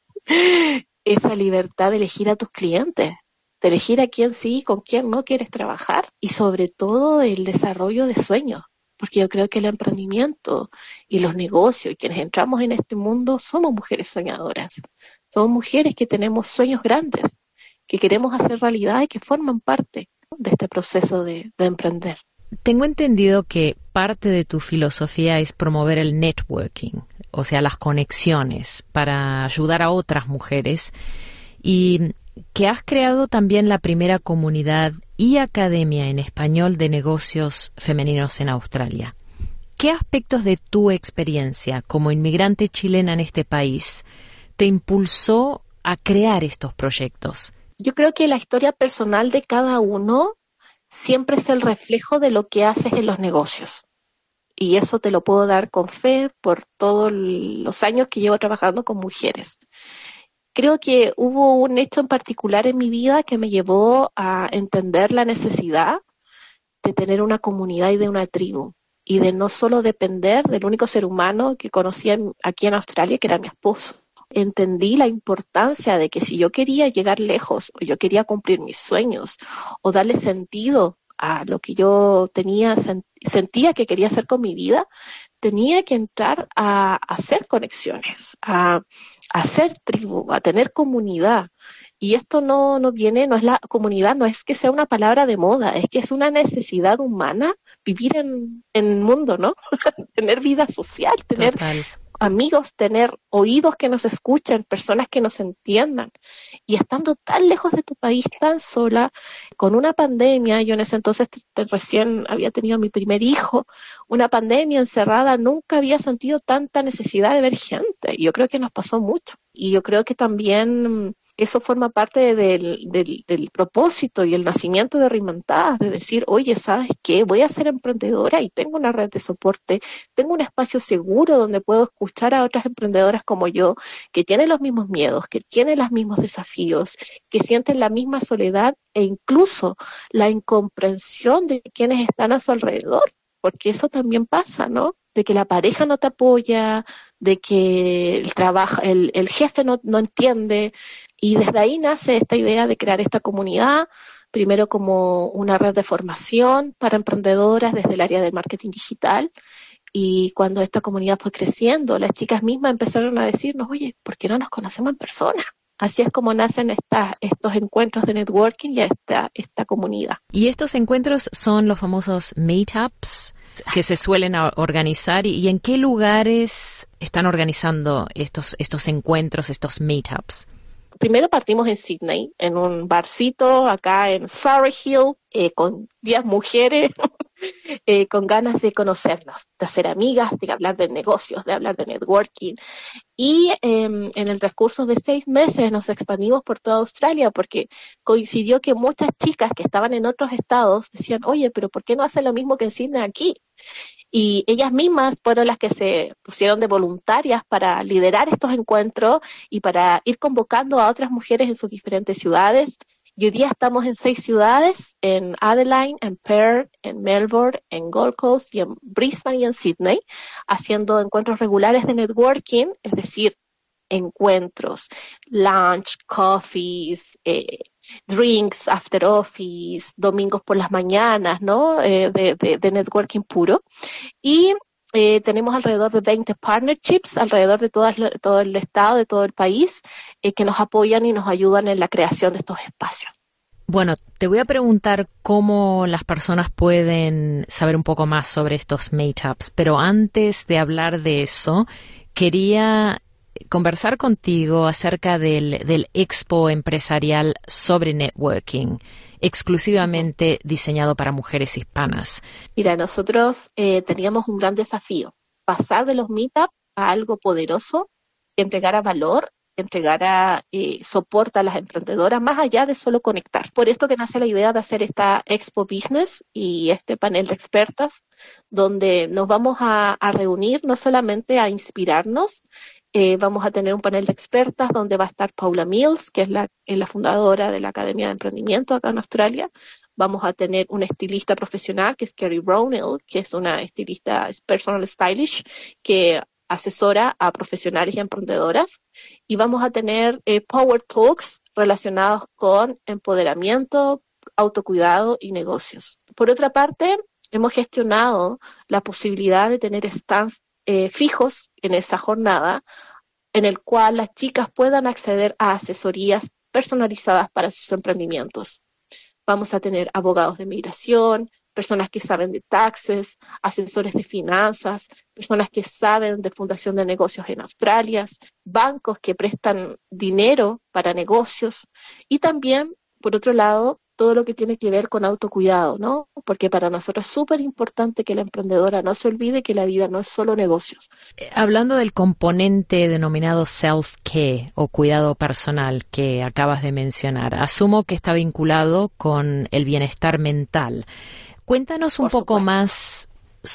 [SPEAKER 13] Esa libertad de elegir a tus clientes, de elegir a quién sí y con quién no quieres trabajar. Y sobre todo el desarrollo de sueños. Porque yo creo que el emprendimiento y los negocios y quienes entramos en este mundo somos mujeres soñadoras. Somos mujeres que tenemos sueños grandes, que queremos hacer realidad y que forman parte de este proceso de, de emprender.
[SPEAKER 4] Tengo entendido que parte de tu filosofía es promover el networking, o sea, las conexiones para ayudar a otras mujeres, y que has creado también la primera comunidad y academia en español de negocios femeninos en Australia. ¿Qué aspectos de tu experiencia como inmigrante chilena en este país te impulsó a crear estos proyectos?
[SPEAKER 13] Yo creo que la historia personal de cada uno siempre es el reflejo de lo que haces en los negocios. Y eso te lo puedo dar con fe por todos los años que llevo trabajando con mujeres. Creo que hubo un hecho en particular en mi vida que me llevó a entender la necesidad de tener una comunidad y de una tribu. Y de no solo depender del único ser humano que conocía aquí en Australia, que era mi esposo. Entendí la importancia de que si yo quería llegar lejos, o yo quería cumplir mis sueños, o darle sentido a lo que yo tenía, sentía que quería hacer con mi vida, tenía que entrar a, a hacer conexiones, a, a hacer tribu, a tener comunidad. Y esto no, no viene, no es la comunidad, no es que sea una palabra de moda, es que es una necesidad humana vivir en, en el mundo, ¿no? Tener vida social, tener Total. amigos, tener oídos que nos escuchen, personas que nos entiendan. Y estando tan lejos de tu país, tan sola, con una pandemia, yo en ese entonces te, te, recién había tenido mi primer hijo, una pandemia encerrada, nunca había sentido tanta necesidad de ver gente. Y yo creo que nos pasó mucho. Y yo creo que también eso forma parte del, del, del propósito y el nacimiento de Reinventadas, de decir, oye, ¿sabes qué? Voy a ser emprendedora y tengo una red de soporte, tengo un espacio seguro donde puedo escuchar a otras emprendedoras como yo, que tienen los mismos miedos, que tienen los mismos desafíos, que sienten la misma soledad e incluso la incomprensión de quienes están a su alrededor, porque eso también pasa, ¿no? De que la pareja no te apoya, de que el trabajo, el, el jefe no, no entiende. Y desde ahí nace esta idea de crear esta comunidad, primero como una red de formación para emprendedoras desde el área del marketing digital. Y cuando esta comunidad fue creciendo, las chicas mismas empezaron a decirnos, oye, ¿por qué no nos conocemos en persona? Así es como nacen esta, estos encuentros de networking y esta, esta comunidad.
[SPEAKER 4] Y estos encuentros son los famosos meetups que se suelen organizar. ¿Y en qué lugares están organizando estos, estos encuentros, estos meetups?
[SPEAKER 13] Primero partimos en Sydney, en un barcito acá en Surrey Hill, eh, con diez mujeres eh, con ganas de conocernos, de hacer amigas, de hablar de negocios, de hablar de networking. Y eh, en el transcurso de seis meses nos expandimos por toda Australia porque coincidió que muchas chicas que estaban en otros estados decían, oye, pero ¿por qué no hacen lo mismo que en Sydney aquí? Y ellas mismas fueron las que se pusieron de voluntarias para liderar estos encuentros y para ir convocando a otras mujeres en sus diferentes ciudades. Y hoy día estamos en seis ciudades, en Adelaide, en Perth, en Melbourne, en Gold Coast y en Brisbane y en Sydney, haciendo encuentros regulares de networking, es decir, encuentros, lunch, coffees, eh, drinks after office, domingos por las mañanas, ¿no? Eh, de, de, de networking puro. Y eh, tenemos alrededor de veinte partnerships alrededor de todas, todo el estado, de todo el país, eh, que nos apoyan y nos ayudan en la creación de estos espacios.
[SPEAKER 4] Bueno, te voy a preguntar cómo las personas pueden saber un poco más sobre estos meetups, pero antes de hablar de eso, quería conversar contigo acerca del, del Expo Empresarial sobre Networking, exclusivamente diseñado para mujeres hispanas.
[SPEAKER 13] Mira, nosotros eh, teníamos un gran desafío, pasar de los meetups a algo poderoso, que entregara valor, que entregara eh, soporte a las emprendedoras, más allá de solo conectar. Por esto que nace la idea de hacer esta Expo Business y este panel de expertas, donde nos vamos a, a reunir no solamente a inspirarnos. Eh, vamos a tener un panel de expertas donde va a estar Paula Mills, que es la, es la fundadora de la Academia de Emprendimiento acá en Australia. Vamos a tener una estilista profesional, que es Kerry Brownell, que es una estilista personal stylish, que asesora a profesionales y emprendedoras. Y vamos a tener eh, Power Talks relacionados con empoderamiento, autocuidado y negocios. Por otra parte, hemos gestionado la posibilidad de tener stands Eh, fijos en esa jornada, en el cual las chicas puedan acceder a asesorías personalizadas para sus emprendimientos. Vamos a tener abogados de migración, personas que saben de taxes, asesores de finanzas, personas que saben de fundación de negocios en Australia, bancos que prestan dinero para negocios y también, por otro lado, todo lo que tiene que ver con autocuidado, ¿no? Porque para nosotros es súper importante que la emprendedora no se olvide que la vida no es solo negocios.
[SPEAKER 4] Hablando del componente denominado self-care o cuidado personal que acabas de mencionar, asumo que está vinculado con el bienestar mental. Cuéntanos un poco más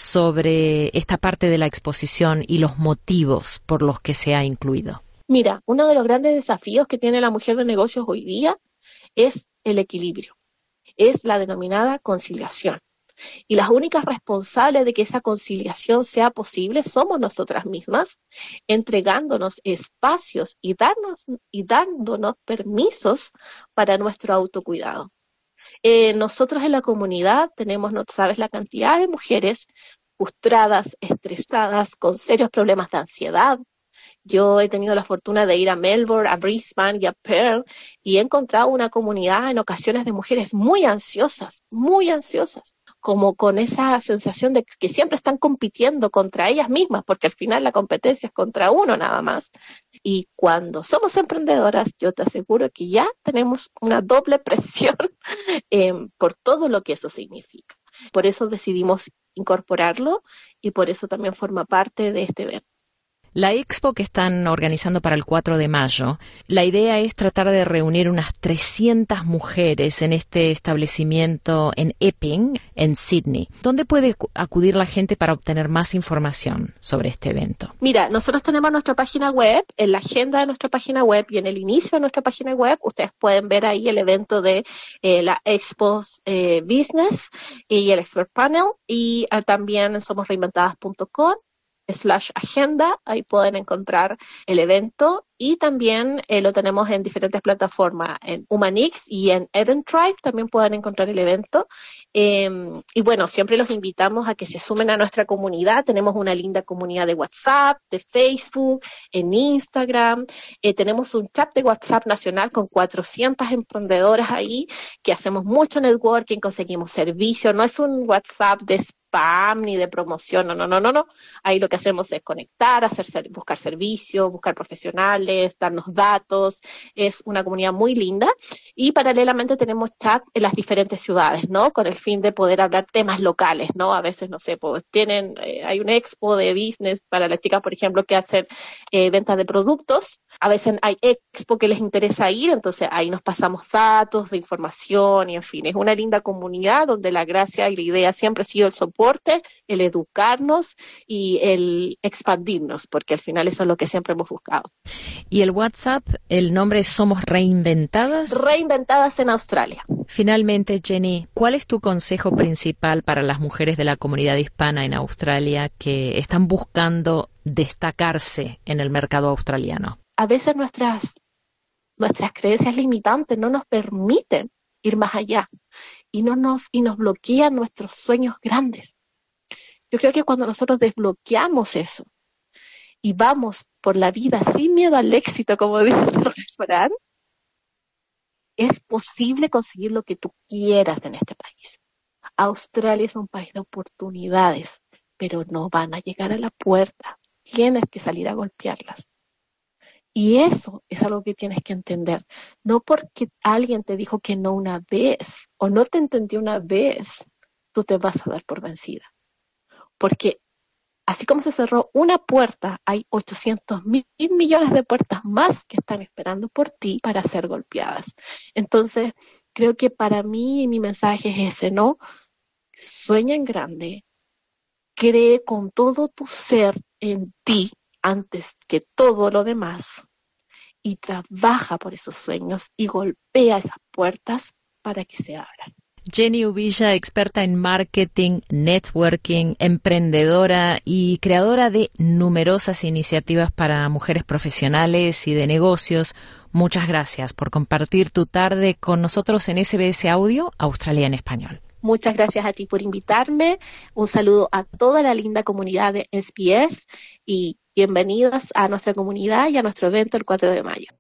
[SPEAKER 4] sobre esta parte de la exposición y los motivos por los que se ha incluido.
[SPEAKER 13] Mira, uno de los grandes desafíos que tiene la mujer de negocios hoy día es el equilibrio, es la denominada conciliación. Y las únicas responsables de que esa conciliación sea posible somos nosotras mismas, entregándonos espacios y, darnos, y dándonos permisos para nuestro autocuidado. Eh, nosotros en la comunidad tenemos, no sabes, la cantidad de mujeres frustradas, estresadas, con serios problemas de ansiedad. Yo he tenido la fortuna de ir a Melbourne, a Brisbane y a Perth y he encontrado una comunidad en ocasiones de mujeres muy ansiosas, muy ansiosas, como con esa sensación de que siempre están compitiendo contra ellas mismas, porque al final la competencia es contra uno nada más. Y cuando somos emprendedoras, yo te aseguro que ya tenemos una doble presión eh, por todo lo que eso significa. Por eso decidimos incorporarlo y por eso también forma parte de este evento.
[SPEAKER 4] La expo que están organizando para el cuatro de mayo, la idea es tratar de reunir unas trescientas mujeres en este establecimiento en Epping, en Sydney. ¿Dónde puede acudir la gente para obtener más información sobre este evento?
[SPEAKER 13] Mira, nosotros tenemos nuestra página web, en la agenda de nuestra página web y en el inicio de nuestra página web, ustedes pueden ver ahí el evento de eh, la Expo eh, Business y el Expert Panel, y eh, también en somos reinventadas punto com. slash agenda, ahí pueden encontrar el evento y también eh, lo tenemos en diferentes plataformas, en Humanix y en Eventbrite también pueden encontrar el evento. Eh, y bueno, siempre los invitamos a que se sumen a nuestra comunidad. Tenemos una linda comunidad de WhatsApp, de Facebook, en Instagram. Eh, tenemos un chat de WhatsApp nacional con cuatrocientas emprendedoras ahí, que hacemos mucho networking, conseguimos servicios. No es un WhatsApp de spam ni de promoción, no, no, no, no, no. Ahí lo que hacemos es conectar, hacer, buscar servicios, buscar profesionales, darnos datos. Es una comunidad muy linda y paralelamente tenemos chat en las diferentes ciudades, ¿no? Con el fin de poder hablar temas locales, ¿no? A veces, no sé, pues tienen, eh, hay una expo de business para las chicas, por ejemplo, que hacen eh, ventas de productos. A veces hay expo que les interesa ir, entonces ahí nos pasamos datos de información y en fin, es una linda comunidad donde la gracia y la idea siempre ha sido el soporte, el educarnos y el expandirnos, porque al final eso es lo que siempre hemos buscado.
[SPEAKER 4] Y el WhatsApp, el nombre es Somos Reinventadas.
[SPEAKER 13] Reinventadas en Australia.
[SPEAKER 4] Finalmente, Jenny, ¿cuál es tu consejo principal para las mujeres de la comunidad hispana en Australia que están buscando destacarse en el mercado australiano?
[SPEAKER 13] A veces nuestras, nuestras creencias limitantes no nos permiten ir más allá y, no nos, y nos bloquean nuestros sueños grandes. Yo creo que cuando nosotros desbloqueamos eso y vamos por la vida sin miedo al éxito, como dice el refrán, es posible conseguir lo que tú quieras en este país. Australia es un país de oportunidades, pero no van a llegar a la puerta. Tienes que salir a golpearlas. Y eso es algo que tienes que entender. No porque alguien te dijo que no una vez o no te entendió una vez, tú te vas a dar por vencida. Porque así como se cerró una puerta, hay ochocientos mil millones de puertas más que están esperando por ti para ser golpeadas. Entonces, creo que para mí mi mensaje es ese, ¿no? Sueña en grande, cree con todo tu ser en ti antes que todo lo demás y trabaja por esos sueños y golpea esas puertas para que se abran.
[SPEAKER 4] Jenny Ubilla, experta en marketing, networking, emprendedora y creadora de numerosas iniciativas para mujeres profesionales y de negocios. Muchas gracias por compartir tu tarde con nosotros en S B S Audio, Australia en Español.
[SPEAKER 13] Muchas gracias a ti por invitarme. Un saludo a toda la linda comunidad de S B S y bienvenidos a nuestra comunidad y a nuestro evento el cuatro de mayo.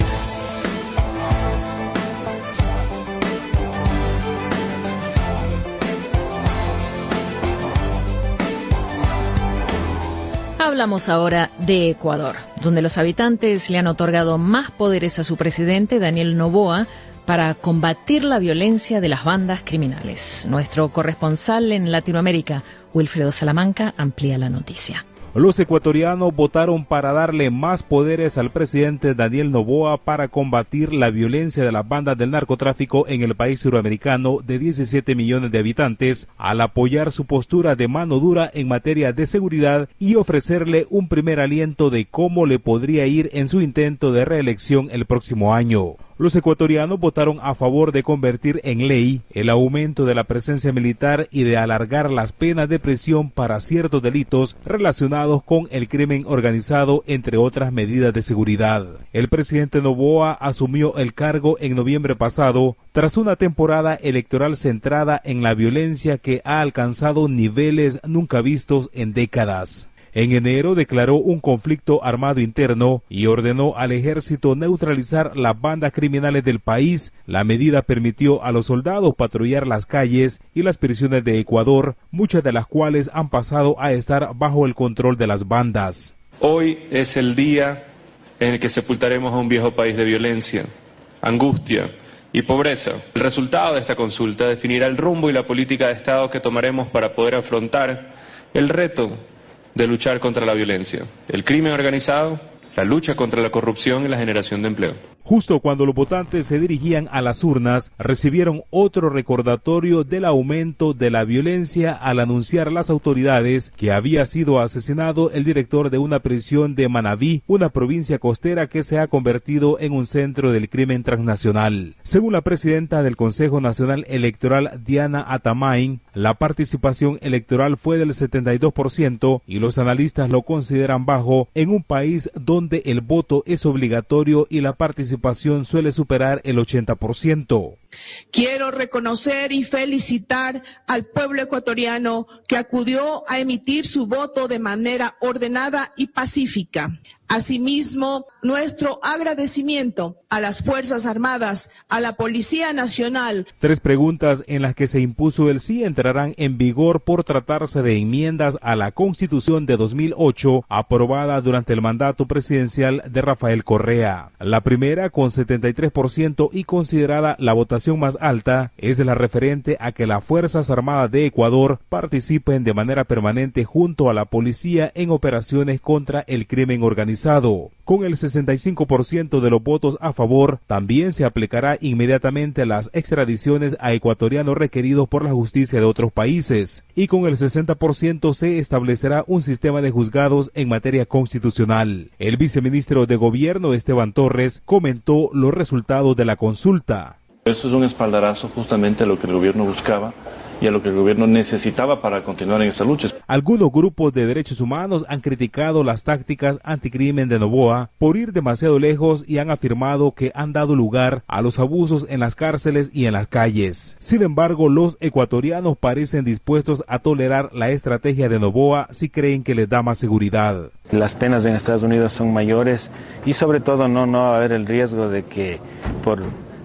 [SPEAKER 4] Hablamos ahora de Ecuador, donde los habitantes le han otorgado más poderes a su presidente, Daniel Noboa, para combatir la violencia de las bandas criminales. Nuestro corresponsal en Latinoamérica, Wilfredo Salamanca, amplía la noticia.
[SPEAKER 16] Los ecuatorianos votaron para darle más poderes al presidente Daniel Noboa para combatir la violencia de las bandas del narcotráfico en el país suramericano de diecisiete millones de habitantes, al apoyar su postura de mano dura en materia de seguridad y ofrecerle un primer aliento de cómo le podría ir en su intento de reelección el próximo año. Los ecuatorianos votaron a favor de convertir en ley el aumento de la presencia militar y de alargar las penas de prisión para ciertos delitos relacionados con el crimen organizado, entre otras medidas de seguridad. El presidente Noboa asumió el cargo en noviembre pasado, tras una temporada electoral centrada en la violencia que ha alcanzado niveles nunca vistos en décadas. En enero declaró un conflicto armado interno y ordenó al ejército neutralizar las bandas criminales del país. La medida permitió a los soldados patrullar las calles y las prisiones de Ecuador, muchas de las cuales han pasado a estar bajo el control de las bandas.
[SPEAKER 17] Hoy es el día en el que sepultaremos a un viejo país de violencia, angustia y pobreza. El resultado de esta consulta definirá el rumbo y la política de Estado que tomaremos para poder afrontar el reto de luchar contra la violencia, el crimen organizado, la lucha contra la corrupción y la generación de empleo.
[SPEAKER 16] Justo cuando los votantes se dirigían a las urnas, recibieron otro recordatorio del aumento de la violencia al anunciar las autoridades que había sido asesinado el director de una prisión de Manabí, una provincia costera que se ha convertido en un centro del crimen transnacional. Según la presidenta del Consejo Nacional Electoral, Diana Atamain, la participación electoral fue del setenta y dos por ciento y los analistas lo consideran bajo en un país donde el voto es obligatorio y la participación suele superar el ochenta por ciento.
[SPEAKER 18] Quiero reconocer y felicitar al pueblo ecuatoriano que acudió a emitir su voto de manera ordenada y pacífica. Asimismo, nuestro agradecimiento a las Fuerzas Armadas, a la Policía Nacional.
[SPEAKER 16] Tres preguntas en las que se impuso el sí entrarán en vigor por tratarse de enmiendas a la Constitución de dos mil ocho, aprobada durante el mandato presidencial de Rafael Correa. La primera, con setenta y tres por ciento y considerada la votación más alta, es la referente a que las Fuerzas Armadas de Ecuador participen de manera permanente junto a la policía en operaciones contra el crimen organizado. Con el sesenta y cinco por ciento de los votos a favor, también se aplicará inmediatamente las extradiciones a ecuatorianos requeridos por la justicia de otros países, y con el sesenta por ciento se establecerá un sistema de juzgados en materia constitucional. El viceministro de Gobierno, Esteban Torres, comentó los resultados de la consulta.
[SPEAKER 19] Eso es un espaldarazo justamente a lo que el gobierno buscaba y a lo que el gobierno necesitaba para continuar en esta lucha.
[SPEAKER 16] Algunos grupos de derechos humanos han criticado las tácticas anticrimen de Noboa por ir demasiado lejos y han afirmado que han dado lugar a los abusos en las cárceles y en las calles. Sin embargo, los ecuatorianos parecen dispuestos a tolerar la estrategia de Noboa si creen que les da más seguridad.
[SPEAKER 20] Las penas en Estados Unidos son mayores y sobre todo no, no va a haber el riesgo de que por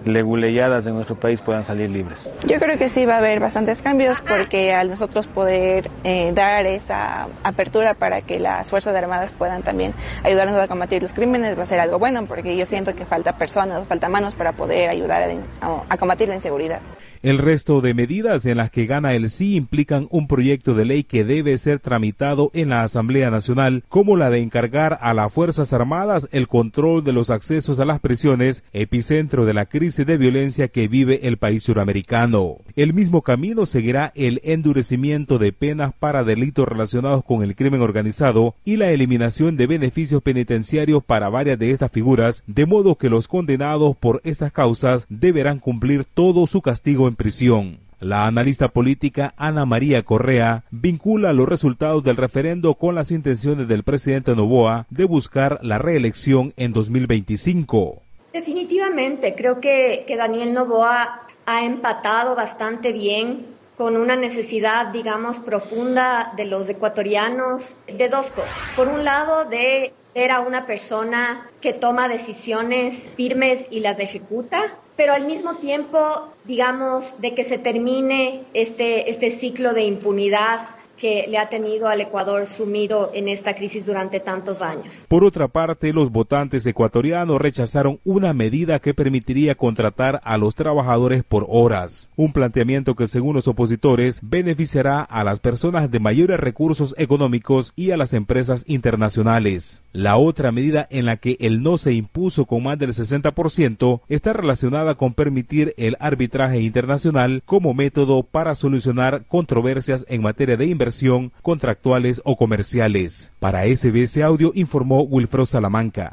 [SPEAKER 20] leguleyadas en nuestro país puedan salir libres.
[SPEAKER 21] Yo creo que sí va a haber bastantes cambios porque al nosotros poder eh, dar esa apertura para que las Fuerzas Armadas puedan también ayudarnos a combatir los crímenes va a ser algo bueno, porque yo siento que falta personas, falta manos para poder ayudar a, a, a combatir la inseguridad.
[SPEAKER 16] El resto de medidas en las que gana el sí implican un proyecto de ley que debe ser tramitado en la Asamblea Nacional, como la de encargar a las Fuerzas Armadas el control de los accesos a las prisiones, epicentro de la crisis de violencia que vive el país suramericano. El mismo camino seguirá el endurecimiento de penas para delitos relacionados con el crimen organizado y la eliminación de beneficios penitenciarios para varias de estas figuras, de modo que los condenados por estas causas deberán cumplir todo su castigo en prisión. La analista política Ana María Correa vincula los resultados del referendo con las intenciones del presidente Noboa de buscar la reelección en dos mil veinticinco.
[SPEAKER 22] Definitivamente, creo que, que Daniel Noboa ha empatado bastante bien con una necesidad, digamos, profunda de los ecuatorianos de dos cosas. Por un lado, de ver a una persona que toma decisiones firmes y las ejecuta, pero al mismo tiempo, digamos, de que se termine este, este ciclo de impunidad que le ha tenido al Ecuador sumido en esta crisis durante tantos años.
[SPEAKER 16] Por otra parte, los votantes ecuatorianos rechazaron una medida que permitiría contratar a los trabajadores por horas, un planteamiento que según los opositores beneficiará a las personas de mayores recursos económicos y a las empresas internacionales. La otra medida en la que el no se impuso con más del sesenta por ciento está relacionada con permitir el arbitraje internacional como método para solucionar controversias en materia de inversión contractuales o comerciales. Para S B S Audio informó Wilfredo Salamanca.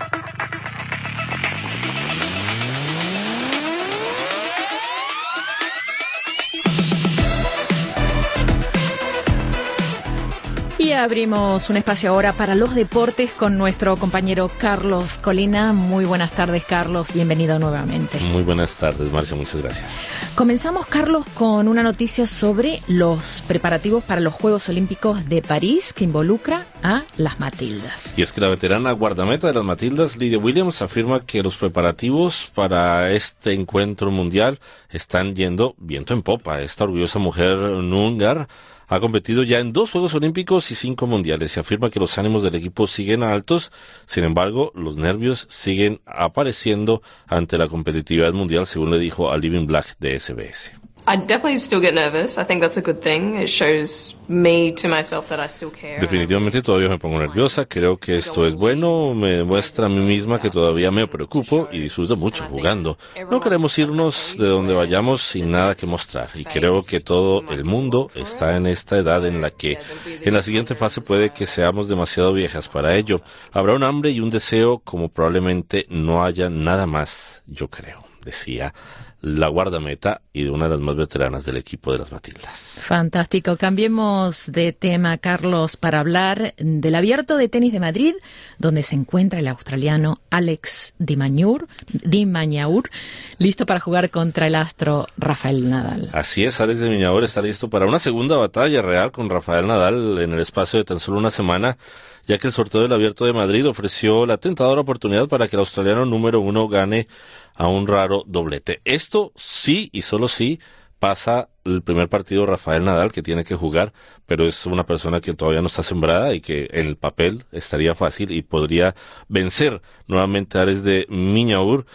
[SPEAKER 4] Y abrimos un espacio ahora para los deportes con nuestro compañero Carlos Colina. Muy buenas tardes, Carlos. Bienvenido nuevamente.
[SPEAKER 3] Muy buenas tardes, Marcia. Muchas gracias.
[SPEAKER 4] Comenzamos, Carlos, con una noticia sobre los preparativos para los Juegos Olímpicos de París que involucra a las Matildas.
[SPEAKER 3] Y es que la veterana guardameta de las Matildas, Lydia Williams, afirma que los preparativos para este encuentro mundial están yendo viento en popa. Esta orgullosa mujer húngara ha competido ya en dos Juegos Olímpicos y cinco mundiales y afirma que los ánimos del equipo siguen altos. Sin embargo, los nervios siguen apareciendo ante la competitividad mundial, según le dijo a Living Black de S B S.
[SPEAKER 23] I definitely still get nervous. I think that's a good thing. It shows me to myself that I still care.
[SPEAKER 3] Definitivamente todavía me pongo nerviosa. Creo que esto es bueno. Me muestra a mí misma que todavía me preocupo y disfruto mucho jugando. No queremos irnos de donde vayamos sin nada que mostrar. Y creo que todo el mundo está en esta edad en la que en la siguiente fase puede que seamos demasiado viejas para ello. Habrá un hambre y un deseo como probablemente no haya nada más, yo creo, decía la guardameta y de una de las más veteranas del equipo de las Matildas.
[SPEAKER 4] Fantástico. Cambiemos de tema, Carlos, para hablar del Abierto de Tenis de Madrid, donde se encuentra el australiano Alex de Minaur, de Minaur, listo para jugar contra el astro Rafael Nadal.
[SPEAKER 3] Así es, Alex de Minaur está listo para una segunda batalla real con Rafael Nadal en el espacio de tan solo una semana, ya que el sorteo del Abierto de Madrid ofreció la tentadora oportunidad para que el australiano número uno gane a un raro doblete. Esto sí y solo sí pasa el primer partido Rafael Nadal, que tiene que jugar, pero es una persona que todavía no está sembrada y que en el papel estaría fácil y podría vencer nuevamente a Alex de Minaur,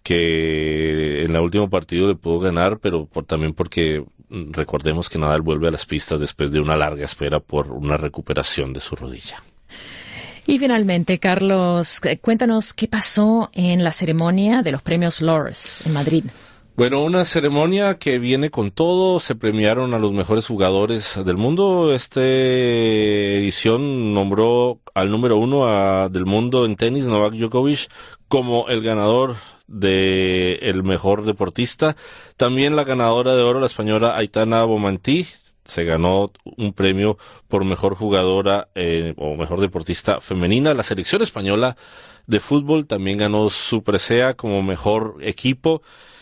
[SPEAKER 3] que en el último partido le pudo ganar, pero por, también porque recordemos que Nadal vuelve a las pistas después de una larga espera por una recuperación de su rodilla.
[SPEAKER 4] Y finalmente, Carlos, cuéntanos qué pasó en la ceremonia de los premios Lourdes en Madrid.
[SPEAKER 3] Bueno, una ceremonia que viene con todo. Se premiaron a los mejores jugadores del mundo. Esta edición nombró al número uno a, del mundo en tenis, Novak Djokovic, como el ganador de el mejor deportista. También la ganadora de oro, la española Aitana Bonmatí, se ganó un premio por mejor jugadora eh, o mejor deportista femenina. La selección española de fútbol también ganó su presea como mejor equipo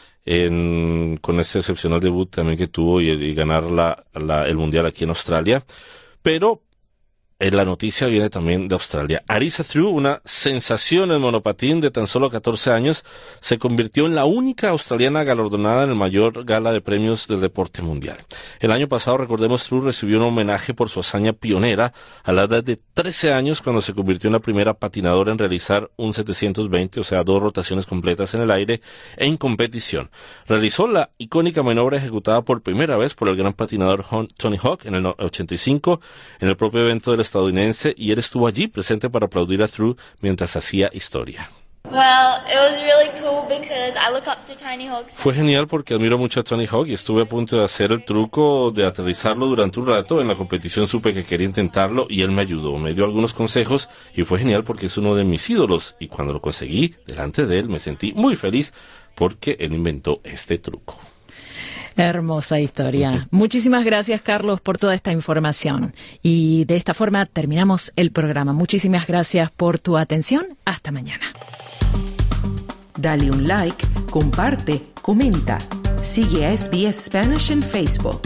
[SPEAKER 3] en, con este excepcional debut también que tuvo y, y ganar la, la, el mundial aquí en Australia. Pero La noticia viene también de Australia. Arisa Thru, una sensación en monopatín de tan solo catorce años, se convirtió en la única australiana galardonada en el mayor gala de premios del deporte mundial. El año pasado, recordemos, Thru recibió un homenaje por su hazaña pionera a la edad de trece años, cuando se convirtió en la primera patinadora en realizar un setecientos veinte, o sea, dos rotaciones completas en el aire, en competición. Realizó la icónica maniobra ejecutada por primera vez por el gran patinador Tony Hawk en el ochenta y cinco, en el propio evento del estadounidense, y él estuvo allí presente para aplaudir a Thru mientras hacía historia.
[SPEAKER 2] Well, it was really cool because I look up to Tony Hawk.
[SPEAKER 3] Fue genial porque admiro mucho a Tony Hawk y estuve a punto de hacer el truco de aterrizarlo durante un rato. En la competición supe que quería intentarlo y él me ayudó, me dio algunos consejos y fue genial porque es uno de mis ídolos, y cuando lo conseguí delante de él me sentí muy feliz porque él inventó este truco.
[SPEAKER 4] Hermosa historia. Muchísimas gracias, Carlos, por toda esta información. Y de esta forma terminamos el programa. Muchísimas gracias por tu atención. Hasta mañana.
[SPEAKER 1] Dale un like, comparte, comenta. Sigue a S B S Spanish en Facebook.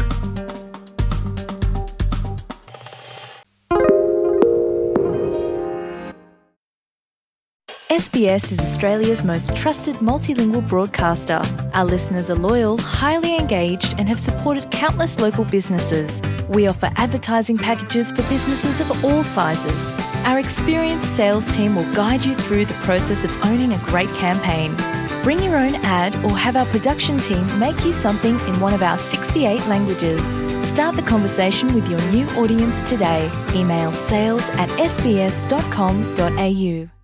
[SPEAKER 5] S B S is Australia's most trusted multilingual broadcaster. Our listeners are loyal, highly engaged, and have supported countless local businesses. We offer advertising packages for businesses of all sizes. Our experienced sales team will guide you through the process of owning a great campaign. Bring your own ad or have our production team make you something in one of our sixty-eight languages. Start the conversation with your new audience today. Email sales at s b s dot com dot a u.